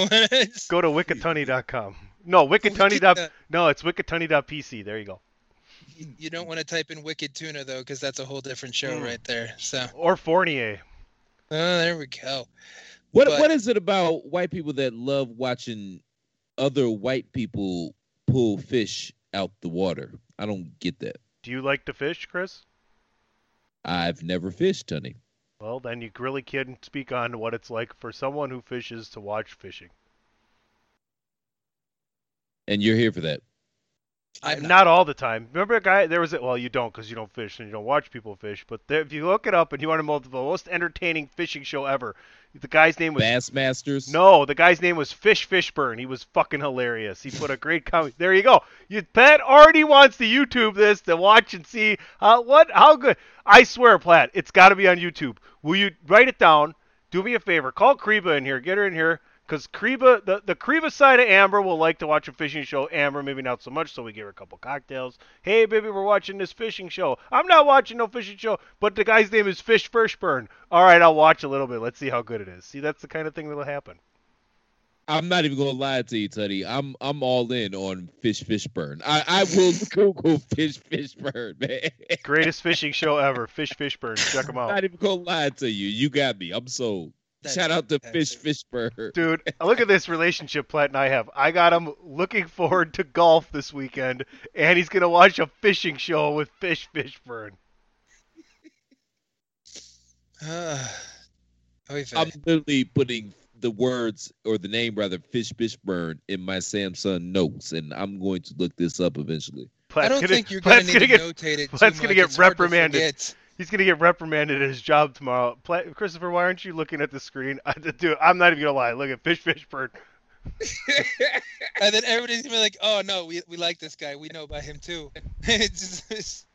Go to Wikitunny.com. No, Wikitunny. No, it's Wikitunny.pc. There you go. You don't want to type in Wicked Tuna though, because that's a whole different show right there. So. Or Fournier. Oh, there we go. What is it about white people that love watching other white people pull fish out the water? I don't get that. Do you like to fish, Chris? I've never fished, Tunney. Well, then you really can't speak on what it's like for someone who fishes to watch fishing. And you're here for that. I'm not all the time. Remember a guy, you don't, because you don't fish and you don't watch people fish, but if you look it up and you want to multiple, most entertaining fishing show ever, the guy's name was Bassmasters? No, the guy's name was Fish Fishburne. He was fucking hilarious. He put a great comment. There you go. Platt already wants to YouTube this to watch and see how good. I swear, Platt, it's got to be on YouTube. Will you write it down? Do me a favor. Call Kriba in here. Get her in here. Because Kriba, the Kriba side of Amber will like to watch a fishing show. Amber, maybe not so much, so we give her a couple cocktails. Hey, baby, we're watching this fishing show. I'm not watching no fishing show, but the guy's name is Fish Fishburne. All right, I'll watch a little bit. Let's see how good it is. See, that's the kind of thing that'll happen. I'm not even gonna lie to you, Tunney. I'm all in on Fish Fishburne. I will Google Fish Fishburne, man. Greatest fishing show ever, Fish Fishburne. Check them out. I'm not even gonna lie to you. You got me. I'm sold. Shout out to Fish Fishburne. Dude, look at this relationship Platt and I have. I got him looking forward to golf this weekend, and he's going to watch a fishing show with Fish Fishburne. I'm literally putting the words, or the name rather, Fish Fishburne in my Samsung notes, and I'm going to look this up eventually. I don't think you're going to need to notate it. Platt's going to get reprimanded. He's going to get reprimanded at his job tomorrow. Christopher, why aren't you looking at the screen? Dude, I'm not even going to lie. Look at Fish Fishburne. And then everybody's going to be like, oh, no, we like this guy. We know about him, too. Jesus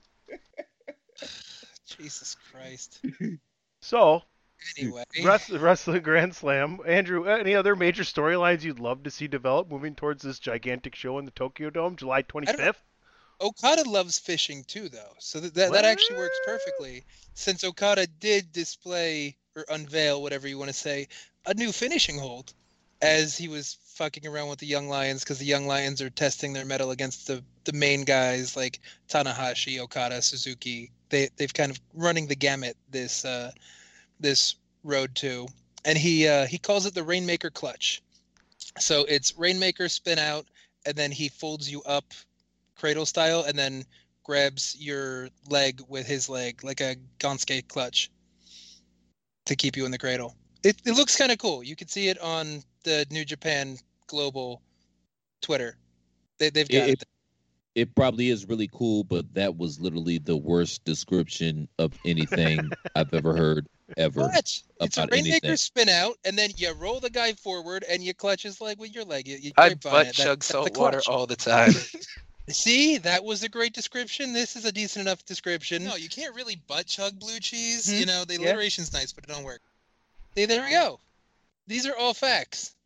Christ. So, anyway. Wrestling Grand Slam. Andrew, any other major storylines you'd love to see develop moving towards this gigantic show in the Tokyo Dome, July 25th? Okada loves fishing too, though, so that actually works perfectly. Since Okada did display or unveil, whatever you want to say, a new finishing hold, as he was fucking around with the Young Lions, because the Young Lions are testing their mettle against the main guys like Tanahashi, Okada, Suzuki. They've kind of running the gamut this road to, and he calls it the Rainmaker Clutch. So it's Rainmaker spin out, and then he folds you up cradle style, and then grabs your leg with his leg like a Gonsuke clutch to keep you in the cradle. It looks kind of cool. You can see it on the New Japan Global Twitter. They've got it. It probably is really cool, but that was literally the worst description of anything I've ever heard ever. What? It's a about rainmaker anything. spin out, and then you roll the guy forward, and you clutch his leg with your leg. You I grapevine butt it. chug That's the salt water clutch. all the time. See, that was a great description. This is a decent enough description. No, you can't really butt chug blue cheese. Hmm? You know, the Yeah. alliteration's nice, but it don't work. See, there we go. These are all facts.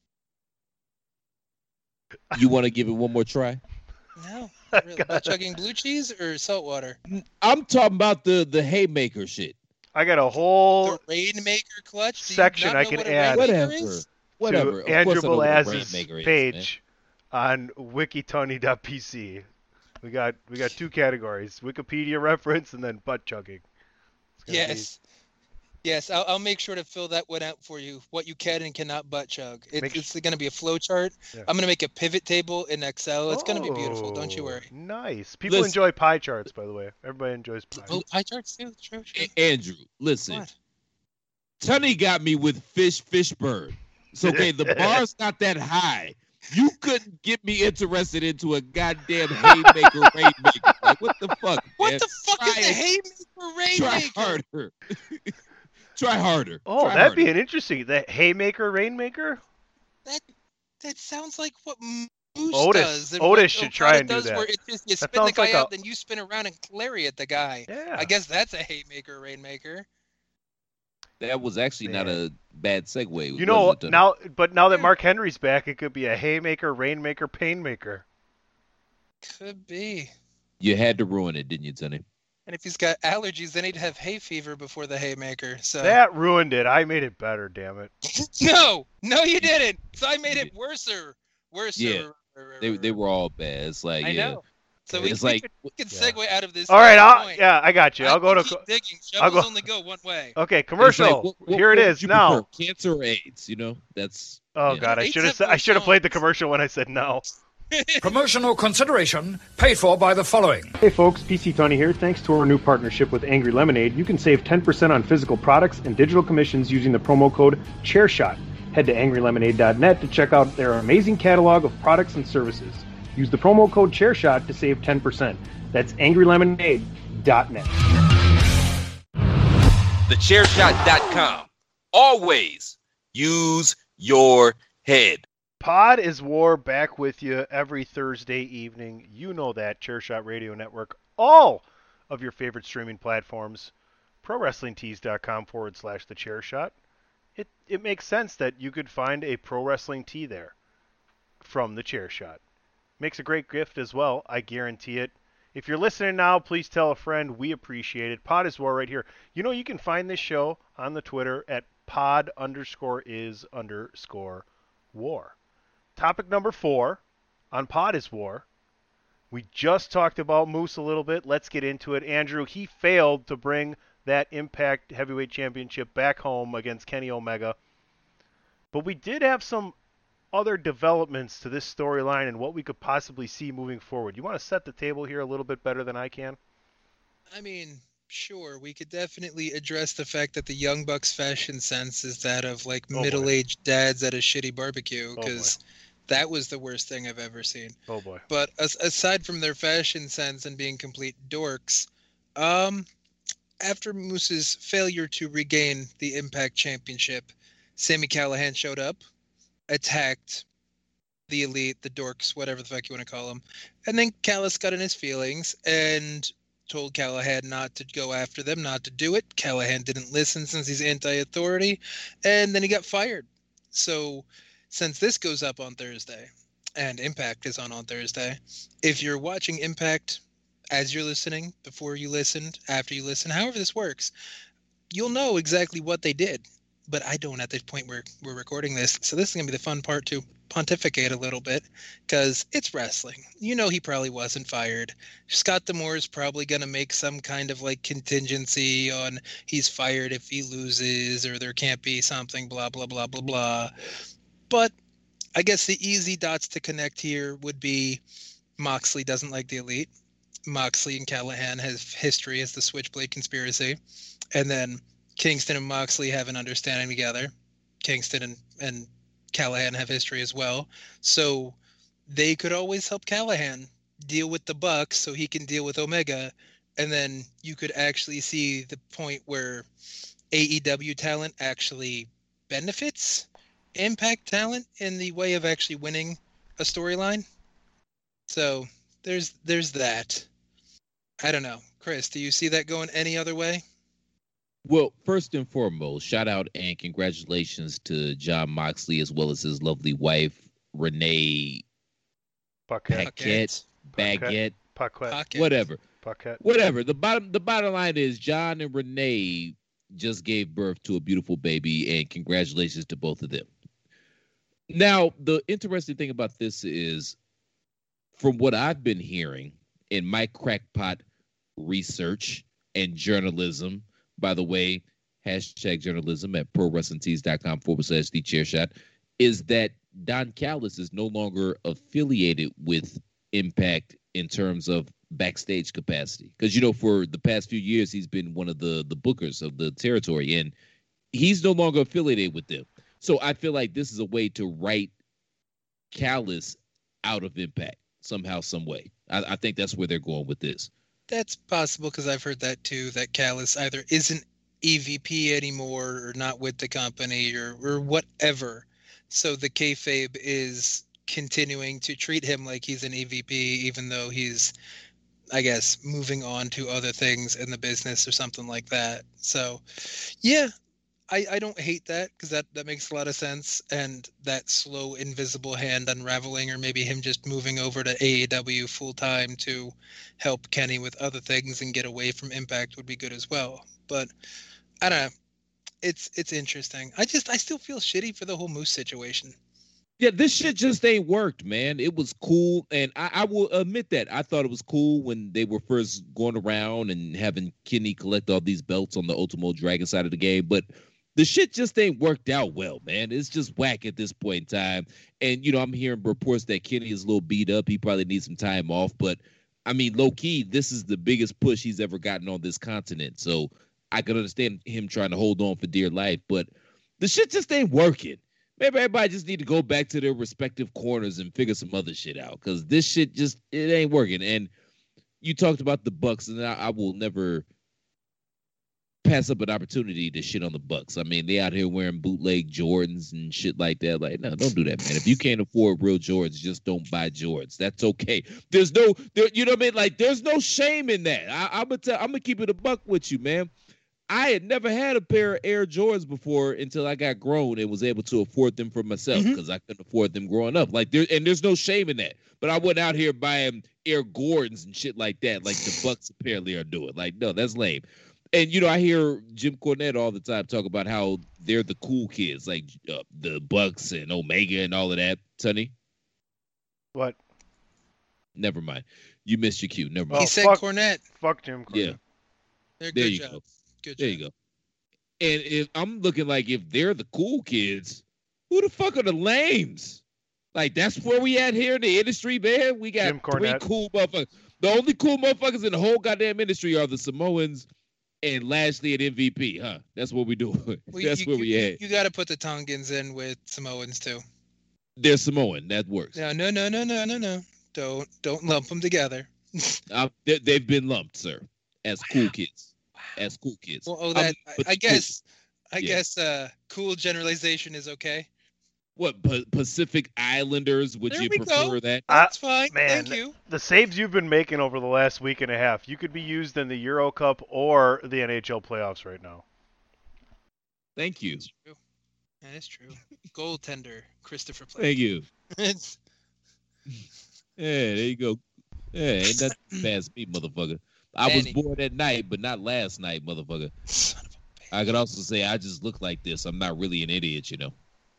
You want to give it one more try? No, not really. Butt chugging blue cheese or salt water? I'm talking about the haymaker shit. I got a whole The rainmaker clutch. Do you section not I know can what a add. rainmaker Whatever. is? Whatever. to Andrew Of course I know what a Belaz's rainmaker is, page on wikitony.pc. We got two categories: Wikipedia reference and then butt chugging. It's gonna Yes. Yes, I'll make sure to fill that one out for you. What you can and cannot butt chug. It's going to be a flow chart. Yeah. I'm going to make a pivot table in Excel. be- It's going to be beautiful. Don't you worry. Nice. People Listen. enjoy pie charts, by the way. Everybody enjoys pie. Oh, pie charts too. True. Andrew, listen. What? Tunny got me with Fishburne. So okay, the bar's not that high. You couldn't get me interested into a goddamn haymaker rainmaker. Like, what the fuck? What man? the fuck Try is the it. haymaker Try rainmaker? harder. Try harder. Oh, Try that'd be harder. an interesting. The haymaker, rainmaker. That sounds like what Moose Otis- does. and Otis what should Okada try and do does, that. Where it's just you That spin the sounds guy like out, a- then you spin around and lariat the guy. Yeah. I guess that's a haymaker rainmaker. That was actually not a bad segue. You know was it, Tunny? now that Mark Henry's back, it could be a haymaker, rainmaker, painmaker. Could be. You had to ruin it, didn't you, Tunny? And if he's got allergies, then he'd have hay fever before the haymaker. So That ruined it. I made it better. Damn it. no, you didn't. So I made it worser. Yeah. They were all bad. It's like I yeah. know. So we It's like could segue out of this. All right. point. I got you. I'll go to. keep digging. I'll Shovels go- only go one way. Okay, it's commercial. like, Here it what is would you now. prefer, cancer or AIDS? You know, that's. Oh yeah. God, I Eight should have. separate I should have played the songs. commercial when I said no. Promotional consideration paid for by the following. Hey folks, PC Tony here. Thanks to our new partnership with Angry Lemonade, you can save 10% on physical products and digital commissions using the promo code ChairShot. Head to angrylemonade.net to check out their amazing catalog of products and services. Use the promo code ChairShot to save 10%. That's angrylemonade.net. TheChairShot.com. Always use your head. Pod is War back with you every Thursday evening. You know that. Chairshot Radio Network. All of your favorite streaming platforms. ProWrestlingTees.com/TheChairShot. It makes sense that you could find a pro wrestling tee there from The Chairshot. Makes a great gift as well. I guarantee it. If you're listening now, please tell a friend. We appreciate it. Pod is War right here. You know, you can find this show on the Twitter at pod_is_war. Topic number 4 on Pod is War. We just talked about Moose a little bit. Let's get into it. Andrew, he failed to bring that Impact Heavyweight Championship back home against Kenny Omega. But we did have some other developments to this storyline and what we could possibly see moving forward. You want to set the table here a little bit better than I can? I mean, sure, we could definitely address the fact that the Young Bucks fashion sense is that of like boy. middle-aged dads at a shitty barbecue, boy. because that was the worst thing I've ever seen. Oh boy. But aside from their fashion sense and being complete dorks, after Moose's failure to regain the Impact Championship, Sami Callihan showed up, attacked the Elite, the dorks, whatever the fuck you want to call them, and then Callis got in his feelings and told Callahan not to go after them, not to do it. Callahan didn't listen since he's anti-authority, and then he got fired. So since this goes up on Thursday, and Impact is on Thursday, if you're watching Impact as you're listening, before you listened, after you listen, however this works, you'll know exactly what they did. But I don't at the point where we're recording this. So this is going to be the fun part to pontificate a little bit, because it's wrestling. You know he probably wasn't fired. Scott D'Amore is probably going to make some kind of like contingency on he's fired if he loses, or there can't be something, blah, blah, blah, blah, blah. But I guess the easy dots to connect here would be Moxley doesn't like the Elite. Moxley and Callahan have history as the Switchblade Conspiracy. And then Kingston and Moxley have an understanding together. Kingston and Callahan have history as well. So they could always help Callahan deal with the Bucks so he can deal with Omega, and then you could actually see the point where AEW talent actually benefits Impact talent in the way of actually winning a storyline. So there's that. I don't know. Chris, do you see that going any other way? Well, first and foremost, shout out and congratulations to Jon Moxley as well as his lovely wife, Renee Paquette, whatever. Whatever. The bottom line is John and Renee just gave birth to a beautiful baby, and congratulations to both of them. Now, the interesting thing about this is, from what I've been hearing in my crackpot research and journalism, by the way, #journalism at prowrestlingtees.com/thechairshot, is that Don Callis is no longer affiliated with Impact in terms of backstage capacity. Because, for the past few years, he's been one of the bookers of the territory, and he's no longer affiliated with them. So I feel like this is a way to write Callis out of Impact somehow, some way. I think that's where they're going with this. That's possible, because I've heard that too, that Callis either isn't EVP anymore or not with the company or whatever. So the kayfabe is continuing to treat him like he's an EVP, even though he's, I guess, moving on to other things in the business or something like that. So, yeah, I don't hate that, because that makes a lot of sense. And that slow, invisible hand unraveling, or maybe him just moving over to AEW full-time to help Kenny with other things and get away from Impact would be good as well. But, I don't know. It's interesting. I still feel shitty for the whole Moose situation. Yeah, this shit just ain't worked, man. It was cool, and I will admit that. I thought it was cool when they were first going around and having Kenny collect all these belts on the Ultimo Dragon side of the game, but the shit just ain't worked out well, man. It's just whack at this point in time. And, I'm hearing reports that Kenny is a little beat up. He probably needs some time off, but, I mean, low-key, this is the biggest push he's ever gotten on this continent, so I can understand him trying to hold on for dear life, but the shit just ain't working. Maybe everybody just need to go back to their respective corners and figure some other shit out, because this shit just, it ain't working. And you talked about the Bucks, and I will never pass up an opportunity to shit on the Bucks. I mean, they out here wearing bootleg Jordans and shit like that. Like, no, don't do that, man. If you can't afford real Jordans, just don't buy Jordans. That's okay. There's no, you know what I mean? Like, there's no shame in that. I'm gonna keep it a buck with you, man. I had never had a pair of Air Jordans before until I got grown and was able to afford them for myself, because I couldn't afford them growing up. Like, there's no shame in that. But I wasn't out here buying Air Gordons and shit like that, like the Bucks apparently are doing. Like, no, that's lame. And, I hear Jim Cornette all the time talk about how they're the cool kids, like the Bucks and Omega and all of that. Sonny? What? Never mind. You missed your cue. Never mind. He said Cornette. Fuck Jim Cornette. Yeah. There you go. Good there job. You go. And if I'm looking like, if they're the cool kids, who the fuck are the lames? Like, that's where we at here in the industry, man. We got three cool motherfuckers. The only cool motherfuckers in the whole goddamn industry are the Samoans and Lashley at MVP, huh? That's what we do. That's where we at. You got to put the Tongans in with Samoans too. They're Samoan. That works. No. Don't lump them together. They've been lumped, sir, as cool kids. As cool kids. Well, I guess cool generalization is okay. What, Pacific Islanders? Would you prefer that? That's fine. Man, thank you. The saves you've been making over the last week and a half, you could be used in the Euro Cup or the NHL playoffs right now. Thank you. That is true. Goaltender, Christopher Platt. Thank you. Yeah, there you go. Yeah, ain't that fast me, motherfucker. I was born at night, but not last night, motherfucker. Son of a bitch. I could also say I just look like this. I'm not really an idiot, I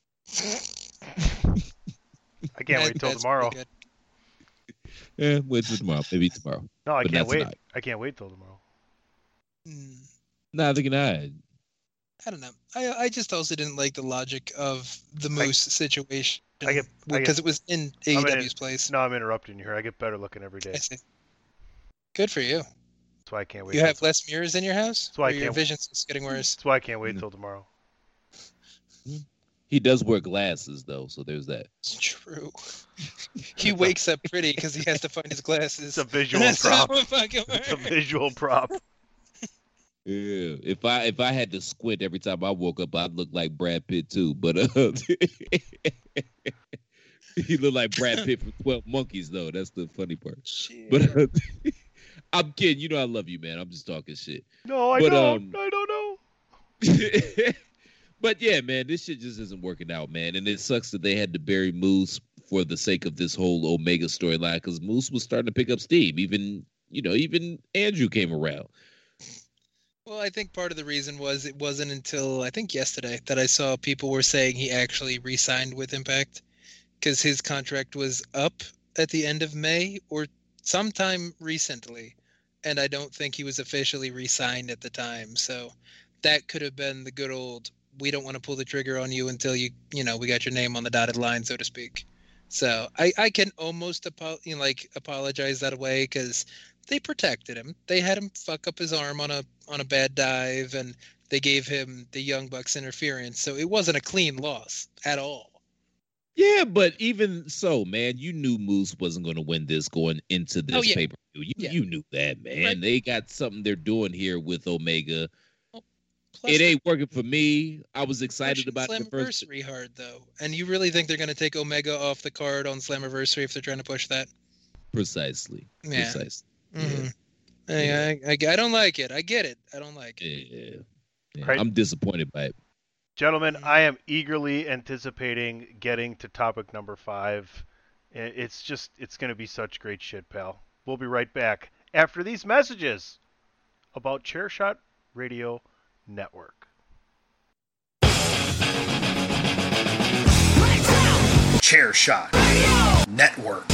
can't wait till tomorrow. Yeah, wait till tomorrow. Maybe tomorrow. No, I but can't wait. Tonight. I can't wait till tomorrow. Neither can I. I don't know. I just also didn't like the logic of the Moose situation. Because it was in AEW's place. No, I'm interrupting you here. I get better looking every day. I see. Good for you. That's why I can't wait. You have less mirrors in your house? That's why your vision's just getting worse? That's why I can't wait till tomorrow. He does wear glasses though, so there's that. It's true. He wakes up pretty because he has to find his glasses. It's a visual prop. It's a visual prop. Yeah, if I had to squint every time I woke up, I'd look like Brad Pitt too. But he looked like Brad Pitt from 12 Monkeys, though. That's the funny part. Shit. But I'm kidding. You know I love you, man. I'm just talking shit. No, I don't. I don't know. But yeah, man, this shit just isn't working out, man. And it sucks that they had to bury Moose for the sake of this whole Omega storyline, because Moose was starting to pick up steam. Even Andrew came around. Well, I think part of the reason was it wasn't until I think yesterday that I saw people were saying he actually re-signed with Impact, because his contract was up at the end of May or sometime recently, and I don't think he was officially re-signed at the time. So that could have been the good old, we don't want to pull the trigger on you until we got your name on the dotted line, so to speak. So I can almost apologize that way, because they protected him. They had him fuck up his arm on a bad dive, and they gave him the Young Bucks interference. So it wasn't a clean loss at all. Yeah, but even so, man, you knew Moose wasn't going to win this going into this pay-per-view. You knew that, man. Right. They got something they're doing here with Omega. It ain't working for me. I was excited about the first. Slammiversary hard though, and you really think they're going to take Omega off the card on Slammiversary if they're trying to push that? Precisely. Yeah. Precisely. Mm-hmm. Yeah. I don't like it. I get it. I don't like it. Yeah. Right. I'm disappointed by it. Gentlemen, I am eagerly anticipating getting to topic number 5. It's going to be such great shit, pal. We'll be right back after these messages about Chairshot Radio Network. Chairshot Network.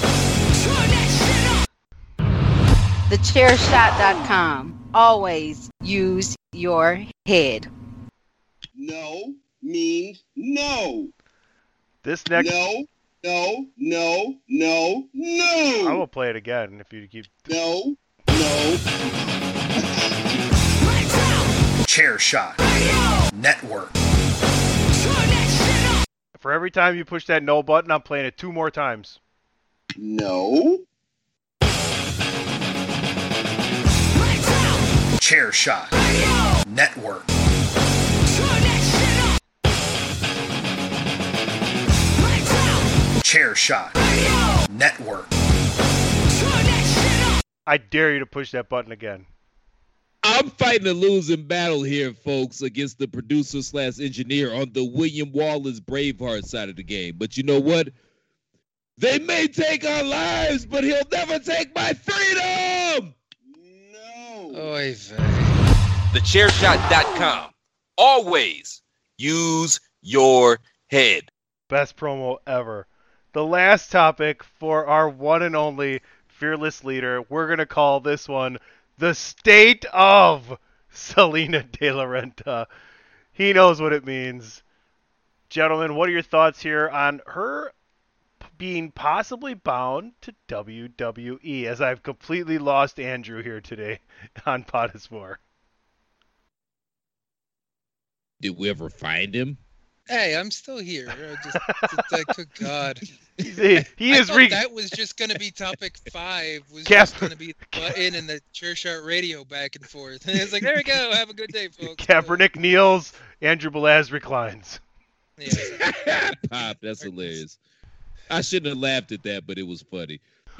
TheChairShot.com. Always use your head. No means no. This next. No. I will play it again if you keep. No. Chairshot Network. For every time you push that no button, I'm playing it 2 more times. No. Chairshot Network. Chairshot Network. I dare you to push that button again. I'm fighting a losing battle here, folks, against the producer/engineer on the William Wallace Braveheart side of the game. But you know what? They may take our lives, but he'll never take my freedom! No. Oy vey. TheChairShot.com. Always use your head. Best promo ever. The last topic for our one and only fearless leader, we're going to call this one The State of Salina De La Renta. He knows what it means. Gentlemen, what are your thoughts here on her being possibly bound to WWE, as I've completely lost Andrew here today on Potismore? Did we ever find him? Hey, I'm still here. Good God. He is that was just going to be topic 5. Was just going to be the button and the Chairshot Radio back and forth. And it's like, there we go. Have a good day, folks. Kaepernick kneels, Andrew Belaz reclines. Yeah. Pop, that's hilarious. I shouldn't have laughed at that, but it was funny.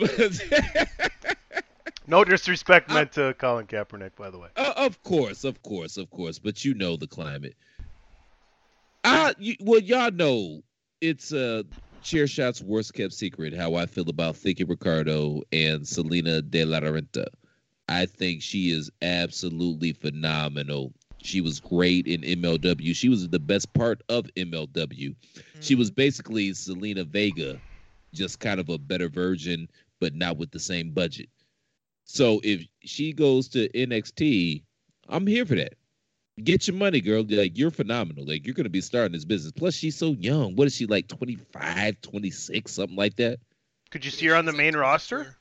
No disrespect meant to Colin Kaepernick, by the way. Of course. But you know the climate. Y'all know it's Chairshot's worst kept secret how I feel about Thicky Ricardo and Salina De La Renta. I think she is absolutely phenomenal. She was great in MLW. She was the best part of MLW. She was basically Selena Vega, just kind of a better version, but not with the same budget. So if she goes to NXT, I'm here for that. Get your money, girl. Like, you're phenomenal. Like, you're going to be starting this business. Plus, she's so young. What is she, like 25, 26, something like that? Could you see her on the main roster?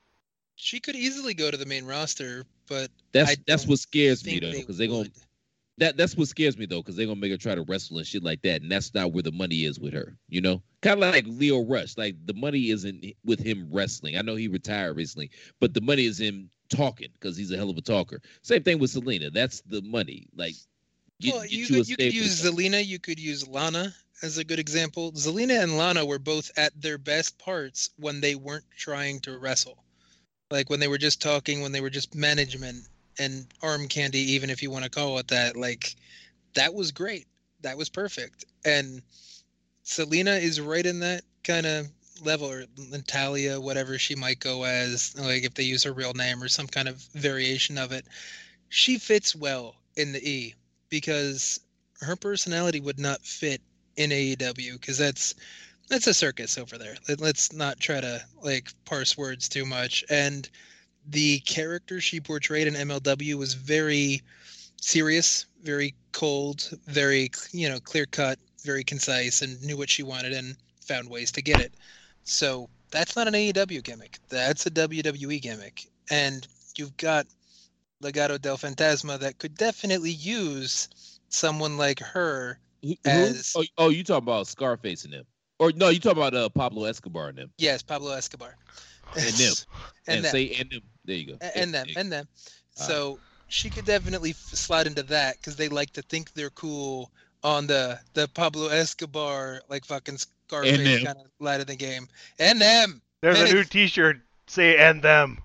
She could easily go to the main roster, but that's what scares me, though, because they're going That's what scares me though, because they're gonna make her try to wrestle and shit like that, and that's not where the money is with her. You know, kind of like Leo Rush. Like the money isn't with him wrestling. I know he retired recently, but the money is him talking because he's a hell of a talker. Same thing with Selena. That's the money. Like, you could use Zelina. You could use Lana as a good example. Zelina and Lana were both at their best parts when they weren't trying to wrestle. Like when they were just talking, when they were just management and arm candy, even if you want to call it that, like that was great. That was perfect. And Selena is right in that kind of level, or Natalia, whatever she might go as, like if they use her real name or some kind of variation of it. She fits well in the E because her personality would not fit in AEW because that's a circus over there. Let's not try to like parse words too much. And the character she portrayed in MLW was very serious, very cold, very, clear cut, very concise, and knew what she wanted and found ways to get it. So that's not an AEW gimmick. That's a WWE gimmick. And you've got Legado del Fantasma that could definitely use someone like her as... Oh, you talking about Scarface and them. Or no, you talking about Pablo Escobar and them. Yes, Pablo Escobar. And them. and them. And them. There you go. And them. So she could definitely slide into that because they like to think they're cool on the Pablo Escobar, like fucking Scarface kind of light of the game. And them. There's a new T-shirt. Say and them.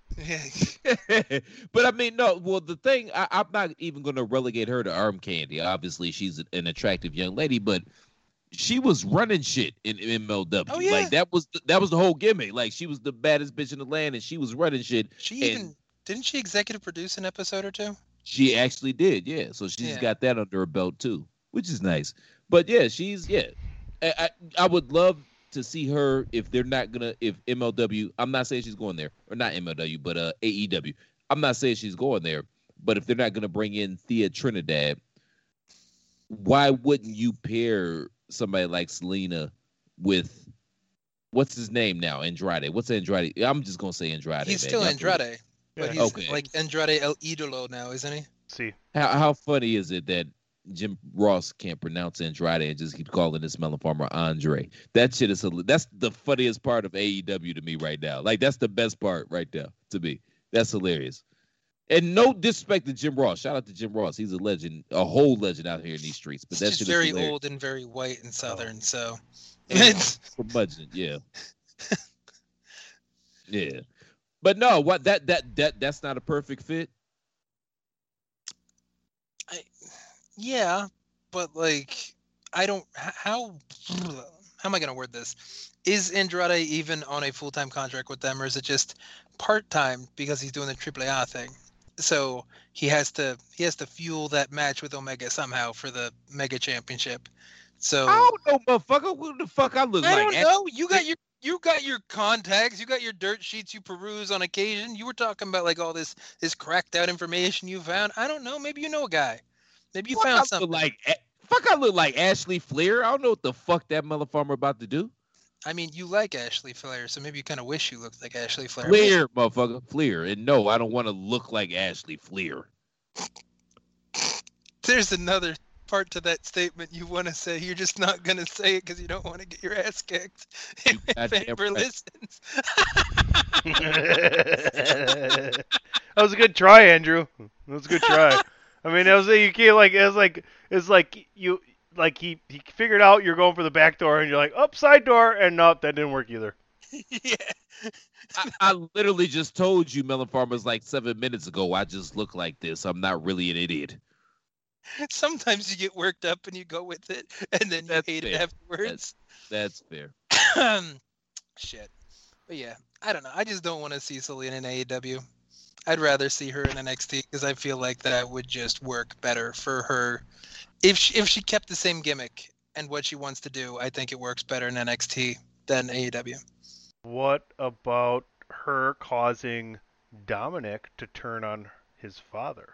But I mean, no. Well, the thing, I'm not even going to relegate her to arm candy. Obviously, she's an attractive young lady, but she was running shit in MLW. Oh, yeah. Like that was the whole gimmick. Like she was the baddest bitch in the land, and she was running shit. Didn't she executive produce an episode or two? She actually did, yeah. So she's got that under her belt too, which is nice. But yeah, I would love to see her if MLW. I'm not saying she's going there, or not MLW, but AEW. I'm not saying she's going there, but if they're not gonna bring in Thea Trinidad, why wouldn't you pair somebody like Selena with what's his name now? Andrade. What's Andrade? I'm just gonna say Andrade. He's still Andrade, but he's like Andrade El Idolo now, isn't he? See, how funny is it that Jim Ross can't pronounce Andrade and just keeps calling this melon farmer Andre? That shit is that's the funniest part of AEW to me right now. Like that's the best part right there to me. That's hilarious. And no disrespect to Jim Ross. Shout out to Jim Ross. He's a legend, a whole legend out here in these streets. But that's just very old and very white and southern. So, curmudgeon, yeah, yeah. But no, that's not a perfect fit. Yeah, but like I don't. How am I gonna word this? Is Andrade even on a full-time contract with them, or is it just part-time because he's doing the AAA thing? So he has to fuel that match with Omega somehow for the Mega Championship. So I don't know, motherfucker. What the fuck I look like? I don't know. You got your contacts. You got your dirt sheets you peruse on occasion. You were talking about like all this cracked out information you found. I don't know. Maybe you know a guy. Maybe you found something. I look like Ashley Flair. I don't know what the fuck that motherfucker about to do. I mean, you like Ashley Flair, so maybe you kind of wish you looked like Ashley Flair. Flair, motherfucker. Flair. And no, I don't want to look like Ashley Flair. There's another part to that statement you want to say. You're just not going to say it because you don't want to get your ass kicked. If Amber listens. That was a good try, Andrew. That was a good try. I mean, you can't he figured out you're going for the back door, and you're like, side door, and nope, that didn't work either. Yeah. I literally just told you, Melon Farmers, like 7 minutes ago, I just look like this. I'm not really an idiot. Sometimes you get worked up and you go with it, and then you hate it afterwards. That's fair. Shit. But yeah, I don't know. I just don't want to see Selena in AEW. I'd rather see her in NXT because I feel like that would just work better for her. If she kept the same gimmick and what she wants to do, I think it works better in NXT than AEW. What about her causing Dominic to turn on his father?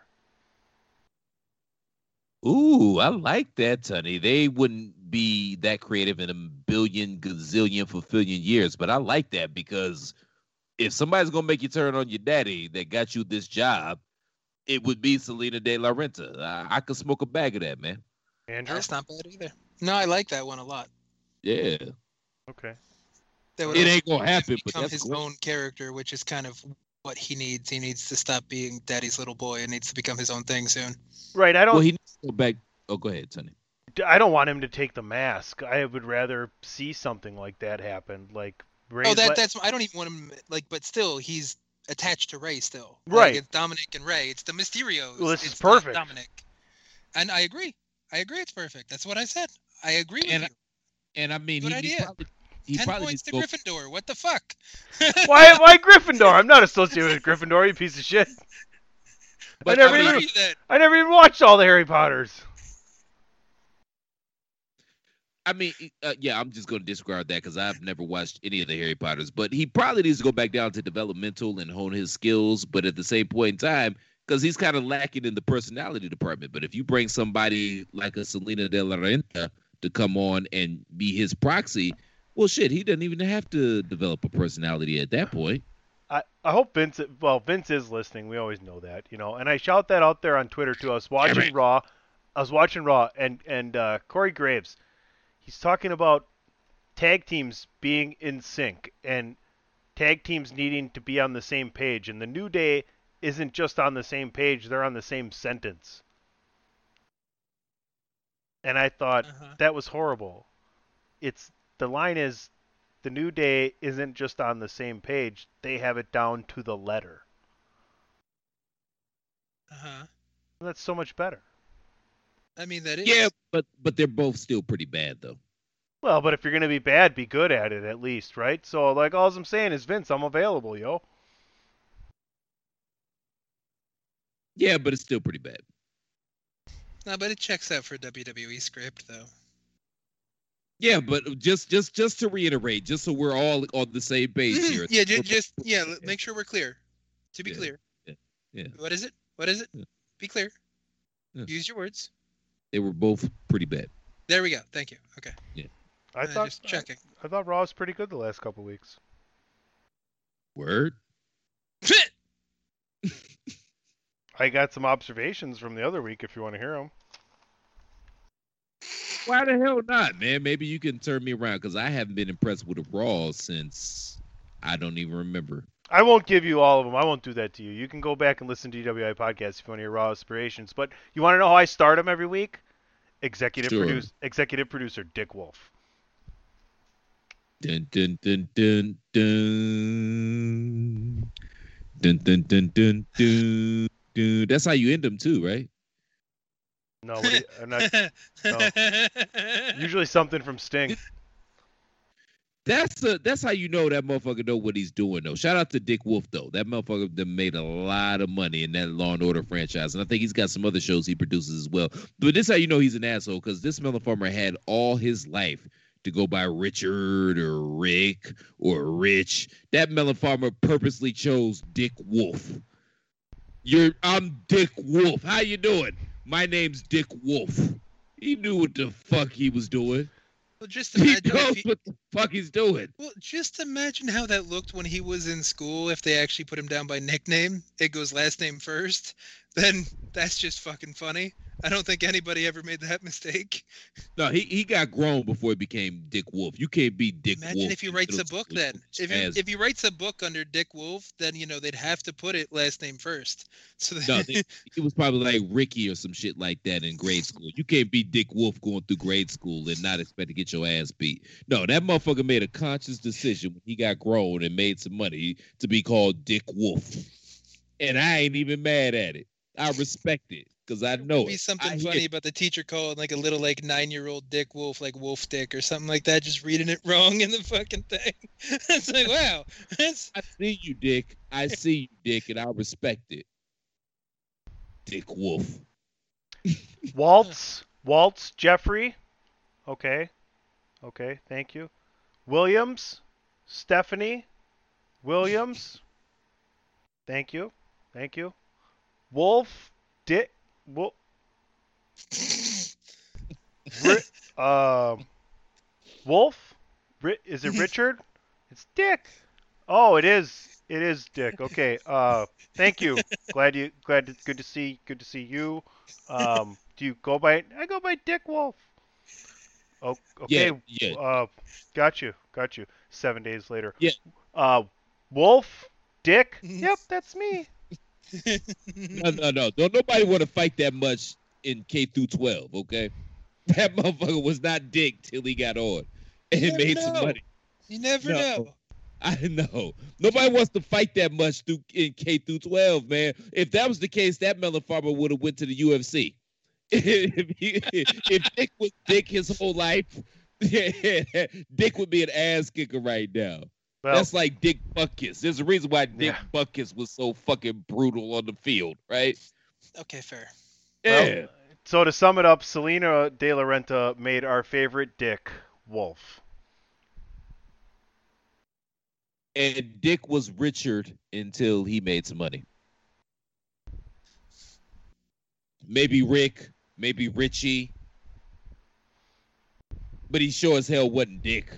Ooh, I like that, Tony. They wouldn't be that creative in a billion, gazillion, fulfilling years, but I like that because if somebody's going to make you turn on your daddy that got you this job, It would be Selena De La Renta. I could smoke a bag of that, man. Andrew? That's not bad either. No, I like that one a lot. Yeah. Okay. That would It also ain't gonna happen, but become that's his great. own character, which is kind of what he needs. He needs to stop being Daddy's little boy and needs to become his own thing soon. Right. Well, he needs to go back. Oh, go ahead, Sonny. I don't want him to take the mask. I would rather see something like that happen. Like Ray's that's I don't even want him but still he's attached to Ray still. Right. Like, it's Dominic and Ray. It's the Mysterios. Well, this it's is perfect. not Dominic. And I agree. It's perfect. That's what I said. I agree with you. And I mean, Good he idea. he 10 probably points to needs to Gryffindor. What the fuck? Why Gryffindor? I'm not associated with Gryffindor, you piece of shit. But I never even watched all the Harry Potters. I mean, yeah, I'm just going to disregard that because I've never watched any of the Harry Potters. But he probably needs to go back down to developmental and hone his skills. But at the same point in time, because he's kind of lacking in the personality department. But if you bring somebody like a Selena De La Renta to come on and be his proxy, well, shit, he doesn't even have to develop a personality at that point. I hope Vince is listening. We always know that, you know. And I shout that out there on Twitter too. I was watching Raw, and Corey Graves, he's talking about tag teams being in sync and tag teams needing to be on the same page. And the New Day isn't just on the same page; they're on the same sentence. And I thought that was horrible. The line is, the New Day isn't just on the same page; they have it down to the letter. That's so much better. I mean, that is. Yeah, but they're both still pretty bad, though. Well, but if you're gonna be bad, be good at it at least, right? So, like, all I'm saying is, Vince, I'm available, yo. Yeah, but it's still pretty bad. No, but it checks out for WWE script, though. Yeah, but just to reiterate, just so we're all on the same page here. Yeah, make sure we're clear. To be clear. Yeah. What is it? Yeah. Be clear. Yeah. Use your words. They were both pretty bad. There we go. Thank you. Okay. Yeah. I thought just checking. I thought Raw was pretty good the last couple weeks. Word. I got some observations from the other week if you want to hear them. Why the hell not, man? Maybe you can turn me around because I haven't been impressed with a Raw since I don't even remember. I won't give you all of them. I won't do that to you. You can go back and listen to DWI podcast if you want to hear Raw aspirations. But you want to know how I start them every week? Executive producer Dick Wolf. Dun dun dun dun dun dun dun dun dun dun. Dude, that's how you end them too, right? No, no. Usually something from Sting. That's how you know that motherfucker know what he's doing, though. Shout out to Dick Wolf, though. That motherfucker made a lot of money in that Law & Order franchise, and I think he's got some other shows he produces as well. But this is how you know he's an asshole, because this motherfucker had all his life to go by Richard or Rick or Rich. That motherfucker purposely chose Dick Wolf. I'm Dick Wolf. How you doing? My name's Dick Wolf. He knew what the fuck he was doing. Well, just imagine he knows what the fuck he's doing. Well, just imagine how that looked when he was in school. If they actually put him down by nickname, it goes last name first. Then that's just fucking funny. I don't think anybody ever made that mistake. No, he got grown before he became Dick Wolf. You can't be Dick Wolf. Imagine if he writes a book then. If he writes a book under Dick Wolf, then, they'd have to put it last name first. So it was probably like Ricky or some shit like that in grade school. You can't be Dick Wolf going through grade school and not expect to get your ass beat. No, that motherfucker made a conscious decision when he got grown and made some money to be called Dick Wolf. And I ain't even mad at it. I respect it. Because I know it. Be something funny about the teacher calling like a little 9-year-old Dick Wolf, like Wolf Dick or something like that, just reading it wrong in the fucking thing. It's like, wow. I see you, Dick. I see you, Dick, and I respect it. Dick Wolf. Waltz Jeffrey. Okay, thank you. Williams, Stephanie, Williams. Thank you. Wolf, Dick. Wolf. Wolf? Is it Richard? It's Dick. Oh, it is. It is Dick. Okay. Thank you. Good to see you. Do you go by? I go by Dick Wolf. Oh, okay. Yeah. Got you. 7 days later. Yeah. Wolf, Dick. Yep, that's me. No. Don't nobody want to fight that much in K through 12. Okay. That motherfucker was not Dick till he got on and made some money. You never know. I know. Nobody wants to fight that much in K through 12, man. If that was the case, that melon farmer would have went to the UFC. If Dick was Dick his whole life, Dick would be an ass kicker right now. Well, that's like Dick Butkus. There's a reason why Dick Butkus was so fucking brutal on the field, right? Okay, fair. Yeah. Well, so to sum it up, Selena De La Renta made our favorite Dick Wolf. And Dick was Richard until he made some money. Maybe Rick, maybe Richie. But he sure as hell wasn't Dick.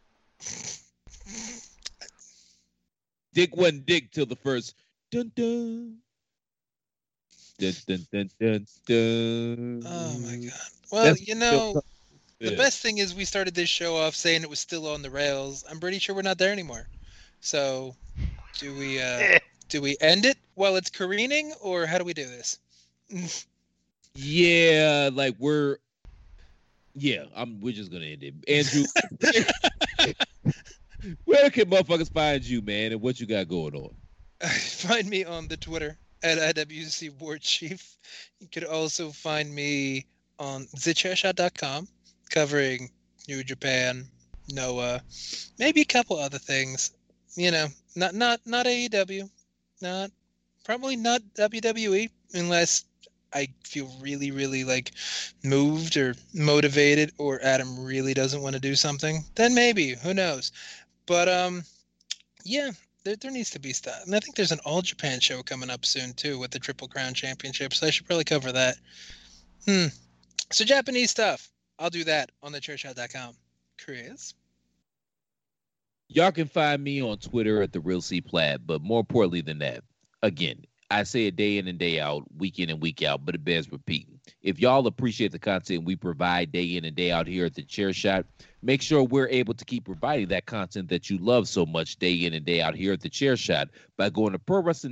Dick wasn't Dick till the first dun dun. Dun, dun, dun, dun, dun. Oh my god. Well, the best thing is we started this show off saying it was still on the rails. I'm pretty sure we're not there anymore. So, do we end it while it's careening, or how do we do this? Yeah, like we're just gonna end it. Andrew, where can motherfuckers find you, man, and what you got going on? Find me on the Twitter at IWC War Chief. You could also find me on thechairshot.com covering New Japan, Noah, maybe a couple other things. Not AEW, probably not WWE, unless I feel really, really like moved or motivated, or Adam really doesn't want to do something. Then maybe, who knows? But yeah, there needs to be stuff, and I think there's an All Japan show coming up soon too with the Triple Crown Championship, so I should probably cover that. So Japanese stuff, I'll do that on thechairshot.com. Chris. Y'all can find me on Twitter at @TheRealCPlat, but more importantly than that, again, I say it day in and day out, week in and week out, but it bears repeating. If y'all appreciate the content we provide day in and day out here at The Chair Shot, make sure we're able to keep providing that content that you love so much day in and day out here at The Chair Shot by going to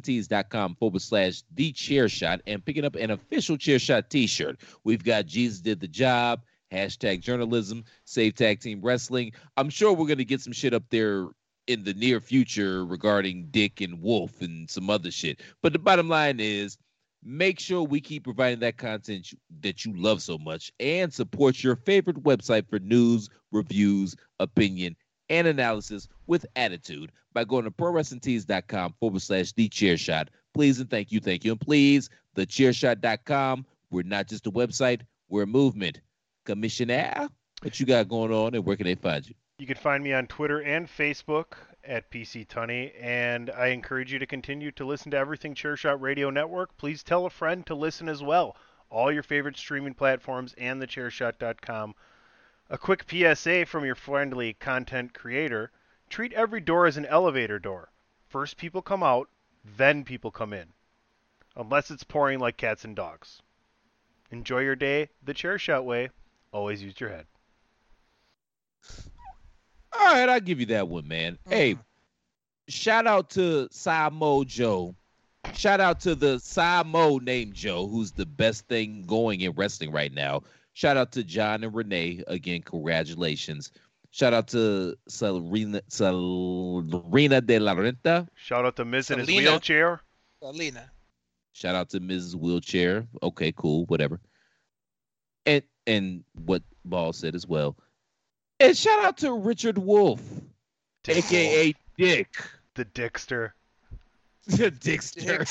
ProWrestlingTees.com/TheChairShot and picking up an official Chair Shot t-shirt. We've got Jesus Did the Job, #journalism, Save Tag Team Wrestling. I'm sure we're going to get some shit up there in the near future regarding Dick and Wolf and some other shit. But the bottom line is, make sure we keep providing that content that you love so much and support your favorite website for news, reviews, opinion, and analysis with attitude by going to ProWrestlingTees.com/TheChairShot. Please and thank you. And please, TheChairShot.com. We're not just a website, we're a movement. Commissioner, what you got going on, and where can they find you? You can find me on Twitter and Facebook at PC Tunney, and I encourage you to continue to listen to everything Chairshot Radio Network. Please tell a friend to listen as well. All your favorite streaming platforms and thechairshot.com. A quick PSA from your friendly content creator. Treat every door as an elevator door. First people come out, then people come in. Unless it's pouring like cats and dogs. Enjoy your day the Chairshot way. Always use your head. All right, I'll give you that one, man. Hey, shout out to Samo Joe. Shout out to the Samo named Joe, who's the best thing going in wrestling right now. Shout out to John and Renee. Again, congratulations. Shout out to Selena De La Renta. Shout out to Miz in his wheelchair. Selena. Shout out to Mrs. Wheelchair. Okay, cool, whatever. And what Ball said as well. And shout out to Richard Wolf, a.k.a. Dick. The Dickster. The Dickster.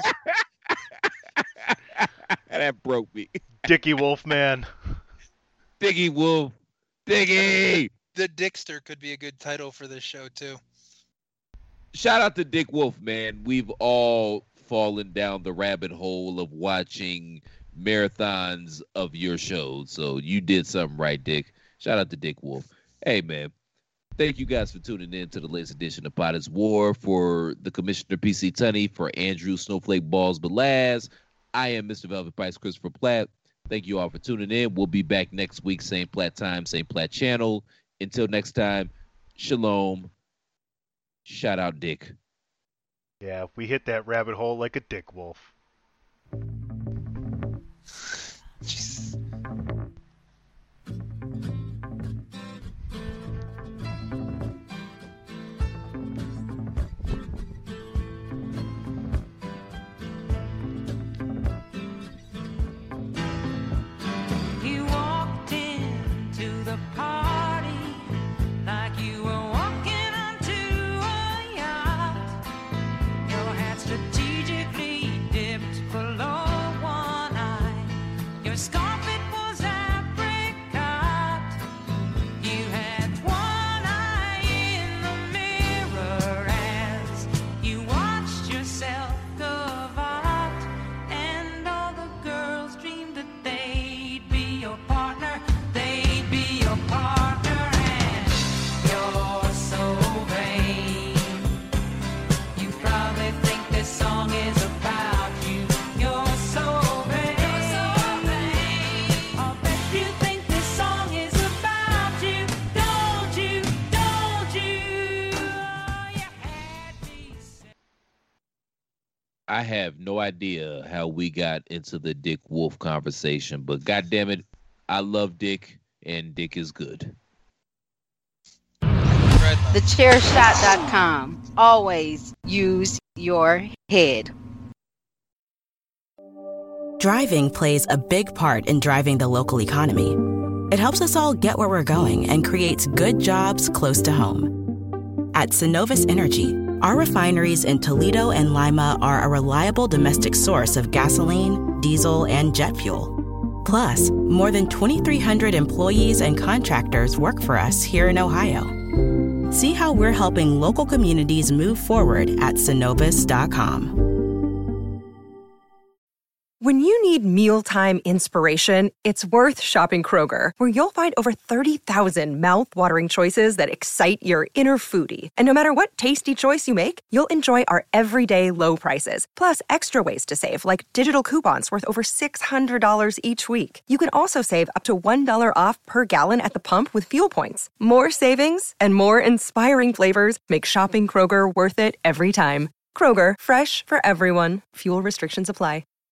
That broke me. Dickie Wolfman. Diggy Wolf. Diggy! The Dickster could be a good title for this show, too. Shout out to Dick Wolf, man. We've all fallen down the rabbit hole of watching marathons of your shows. So you did something right, Dick. Shout out to Dick Wolf. Hey, man. Thank you guys for tuning in to the latest edition of Pot is War. For the Commissioner PC Tunney, for Andrew Snowflake Balls Belaz, I am Mr. Velvet Price Christopher Platt. Thank you all for tuning in. We'll be back next week, same Platt time, same Platt channel. Until next time, shalom. Shout out Dick. Yeah, we hit that rabbit hole like a dick wolf. Jesus. You walked into the party like you were walking onto a yacht. Your hat strategically dipped below one eye. Your scarf, it was apricot. You had one eye in the mirror as you watched yourself go out. And all the girls dreamed that they'd be your partner. They'd be your partner, and you're so vain. You probably think this song is about you. You're so vain. I'll bet you think this song is about you. Don't you? Don't you? Oh, you had me say. I have no idea how we got into the Dick Wolf conversation, but goddamn it, I love Dick, and Dick is good. TheChairShot.com. Always use your head. Driving plays a big part in driving the local economy. It helps us all get where we're going and creates good jobs close to home. At Synovus Energy, our refineries in Toledo and Lima are a reliable domestic source of gasoline, diesel, and jet fuel. Plus, more than 2,300 employees and contractors work for us here in Ohio. See how we're helping local communities move forward at Synovus.com. When you need mealtime inspiration, it's worth shopping Kroger, where you'll find over 30,000 mouth-watering choices that excite your inner foodie. And no matter what tasty choice you make, you'll enjoy our everyday low prices, plus extra ways to save, like digital coupons worth over $600 each week. You can also save up to $1 off per gallon at the pump with fuel points. More savings and more inspiring flavors make shopping Kroger worth it every time. Kroger, fresh for everyone. Fuel restrictions apply.